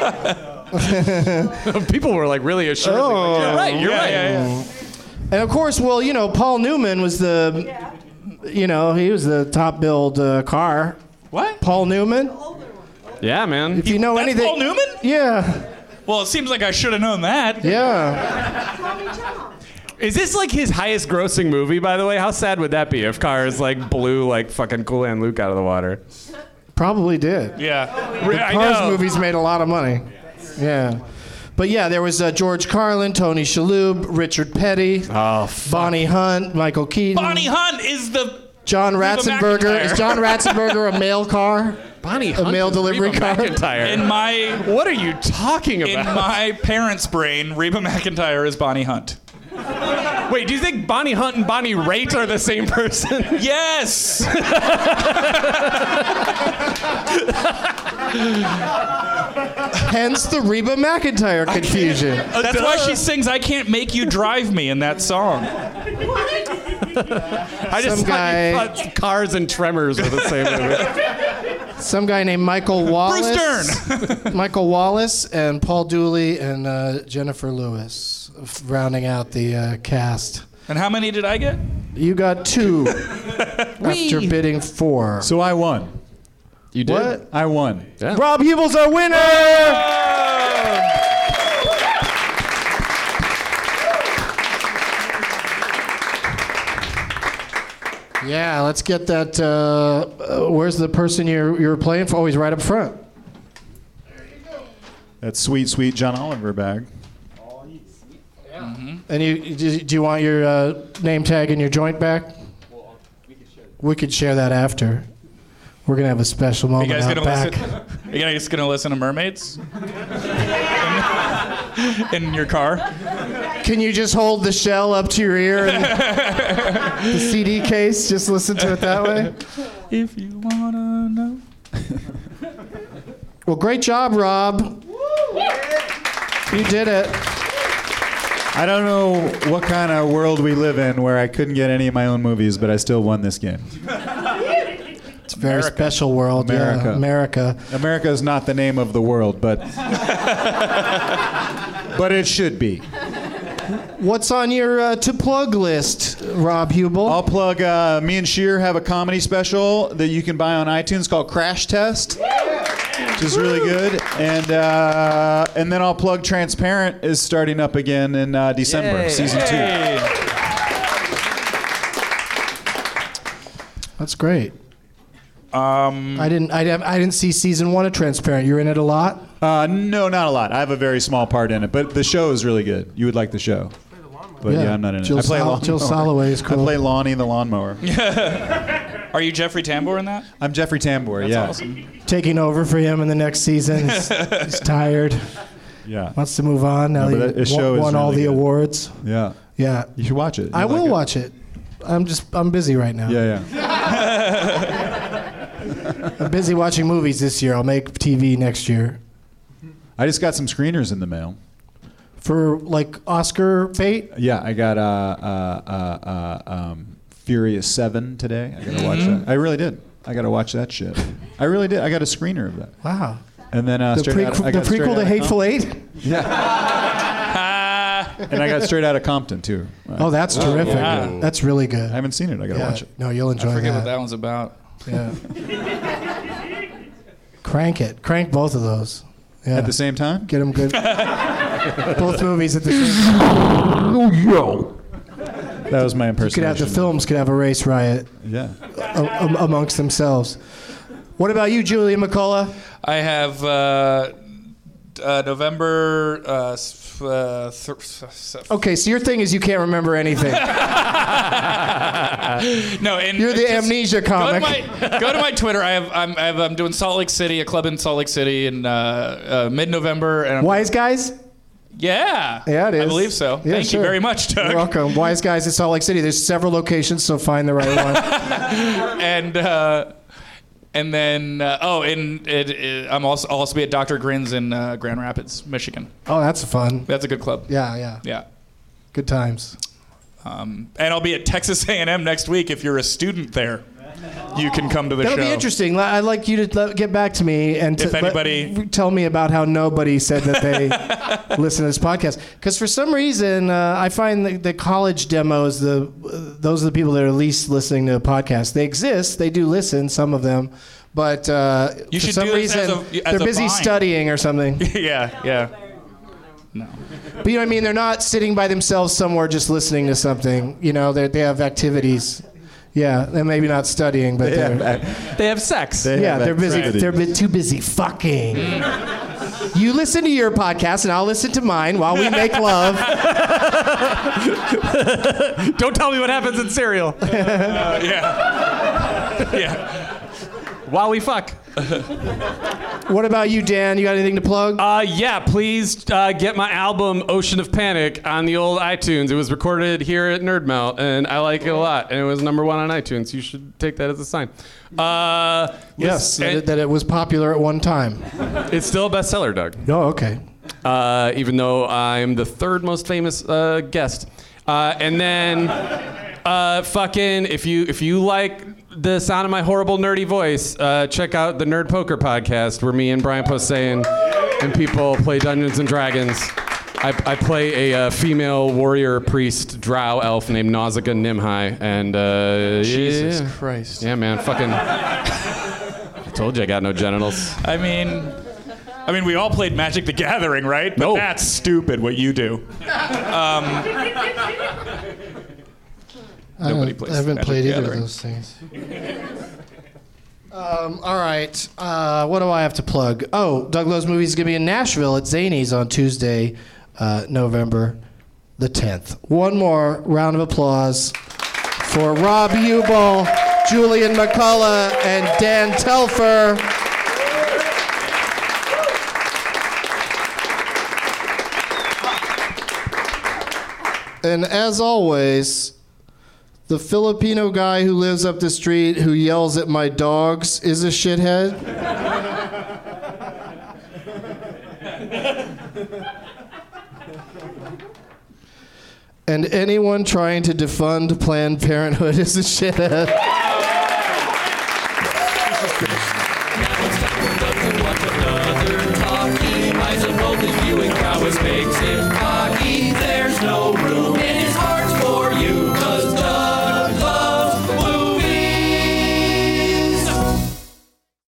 People were like really assuredly like, you're right, you're right. Yeah. And of course, well, Paul Newman was he was the top billed car. What? Paul Newman? Yeah, man. If you know That's anything. Paul Newman? Yeah. Well, it seems like I should have known that. Yeah. Is this like his highest grossing movie, by the way? How sad would that be if Cars like blew like fucking Cool Hand Luke out of the water? Probably did. Yeah. The Cars movies made a lot of money. Yeah. But yeah, there was George Carlin, Tony Shalhoub, Richard Petty, Bonnie Hunt, Michael Keaton. Bonnie Hunt is the John Ratzenberger. Is John Ratzenberger a mail car? Bonnie Hunt a mail is delivery Reba car? McEntire. What are you talking about? In my parents' brain, Reba McEntire is Bonnie Hunt. Wait, do you think Bonnie Hunt and Bonnie Raitt are the same person? Yes! Hence the Reba McEntire confusion. That's why she sings "I Can't Make You Drive Me" in that song. I just thought Cars and Tremors were the same movie. Some guy named Michael Wallace. Bruce Dern. Michael Wallace and Paul Dooley and Jennifer Lewis, rounding out the cast. And how many did I get? You got 2 after bidding 4. So I won. You did? What? I won. Yeah. Rob Hubel's our winner! Yeah, let's get that. Where's the person you're playing for? Oh, he's right up front. That sweet, sweet John Oliver bag. Mm-hmm. And do you want your name tag and your joint back? We could share that after. We're gonna have a special Are you moment guys out gonna back. listen? Are you guys gonna listen to Mermaids? In your car? Can you just hold the shell up to your ear and the CD case? Just listen to it that way. If you wanna know. Well, great job, Rob. You did it. I don't know what kind of world we live in where I couldn't get any of my own movies, but I still won this game. It's a very special world. America. Yeah, America. America is not the name of the world, but it should be. What's on your to plug list, Rob Hubel? I'll plug. Me and Sheer have a comedy special that you can buy on iTunes called Crash Test, which is really good. And then I'll plug Transparent is starting up again in December, season 2. That's great. I didn't see season 1 of Transparent. You're in it a lot? No, not a lot. I have a very small part in it, but the show is really good. You would like the show. But yeah, I'm not in it. I play Jill Soloway is cool. I play Lonnie the lawnmower. Are you Jeffrey Tambor in that? I'm Jeffrey Tambor, That's yeah. awesome. Taking over for him in the next season. He's tired. Yeah. Wants to move on. Now but the show is won all really the good. awards. Yeah. Yeah. You should watch it. I will watch it. I'm busy right now. Yeah. I'm busy watching movies this year. I'll make TV next year. I just got some screeners in the mail. For like Oscar bait? Yeah, I got Furious 7 today. I gotta watch that. I really did. I gotta watch that shit. I really did. I got a screener of that. Wow. And then The prequel to Hateful Eight? Yeah. And I got Straight Outta Compton too. Oh, that's terrific. yeah. That's really good. I haven't seen it. I gotta watch it. No, you'll enjoy I forget that. what that one's about. Yeah. Crank it. Crank both of those. Yeah. At the same time? Get them good. Both movies at the same time. That was my impersonation. The films could have a race riot. Yeah. Amongst themselves. What about you, Julia McCullough? I have November. Okay, so your thing is you can't remember anything. No, and You're the amnesia comic. Go to my Twitter. I'm doing Salt Lake City, a club in Salt Lake City in mid-November. And Wise Guys? Yeah. Yeah, it is. I believe so. Yeah, Thank you very much, Doug. You're welcome. Wise Guys in Salt Lake City. There's several locations, so find the right one. And then I'll also be at Dr. Grin's in Grand Rapids, Michigan. Oh, that's fun. That's a good club. Yeah. Good times. And I'll be at Texas A&M next week. If you're a student there, you can come to the That'll show. be interesting. I'd like you to get back to me and tell me about how nobody said that they listen to this podcast. Because for some reason, I find the college demos, those are the people that are least listening to podcasts. They exist. They do listen, some of them. But for some reason, they're busy studying or something. Yeah. No. But you know what I mean? They're not sitting by themselves somewhere just listening to something. You know, they have activities. Yeah, they're maybe not studying, but they have sex. They're busy. Right. They're too busy fucking. You listen to your podcast, and I'll listen to mine while we make love. Don't tell me what happens in Serial. Yeah. While we fuck. What about you, Dan? You got anything to plug? Yeah, please get my album Ocean of Panic on the old iTunes. It was recorded here at Nerd Melt, and I like it a lot. And it was #1 on iTunes. You should take that as a sign. Yes, that it was popular at one time. It's still a bestseller, Doug. Oh, okay. Even though I'm the third most famous guest. And then, if you like the sound of my horrible nerdy voice, check out the Nerd Poker podcast where me and Brian Posehn and people play Dungeons and Dragons. I play a female warrior priest drow elf named Nausicaa Nimhai, and Jesus Christ. Yeah, man, fucking. I told you I got no genitals. I mean, we all played Magic the Gathering, right? But that's stupid what you do. Nobody plays I haven't Magic played the either Gathering. of those things. All right. What do I have to plug? Oh, Doug Lowe's Movies is going to be in Nashville at Zany's on Tuesday, November the 10th. One more round of applause for Rob Hubel Julian McCullough, and Dan Telfer. And as always, the Filipino guy who lives up the street who yells at my dogs is a shithead. And anyone trying to defund Planned Parenthood is a shithead.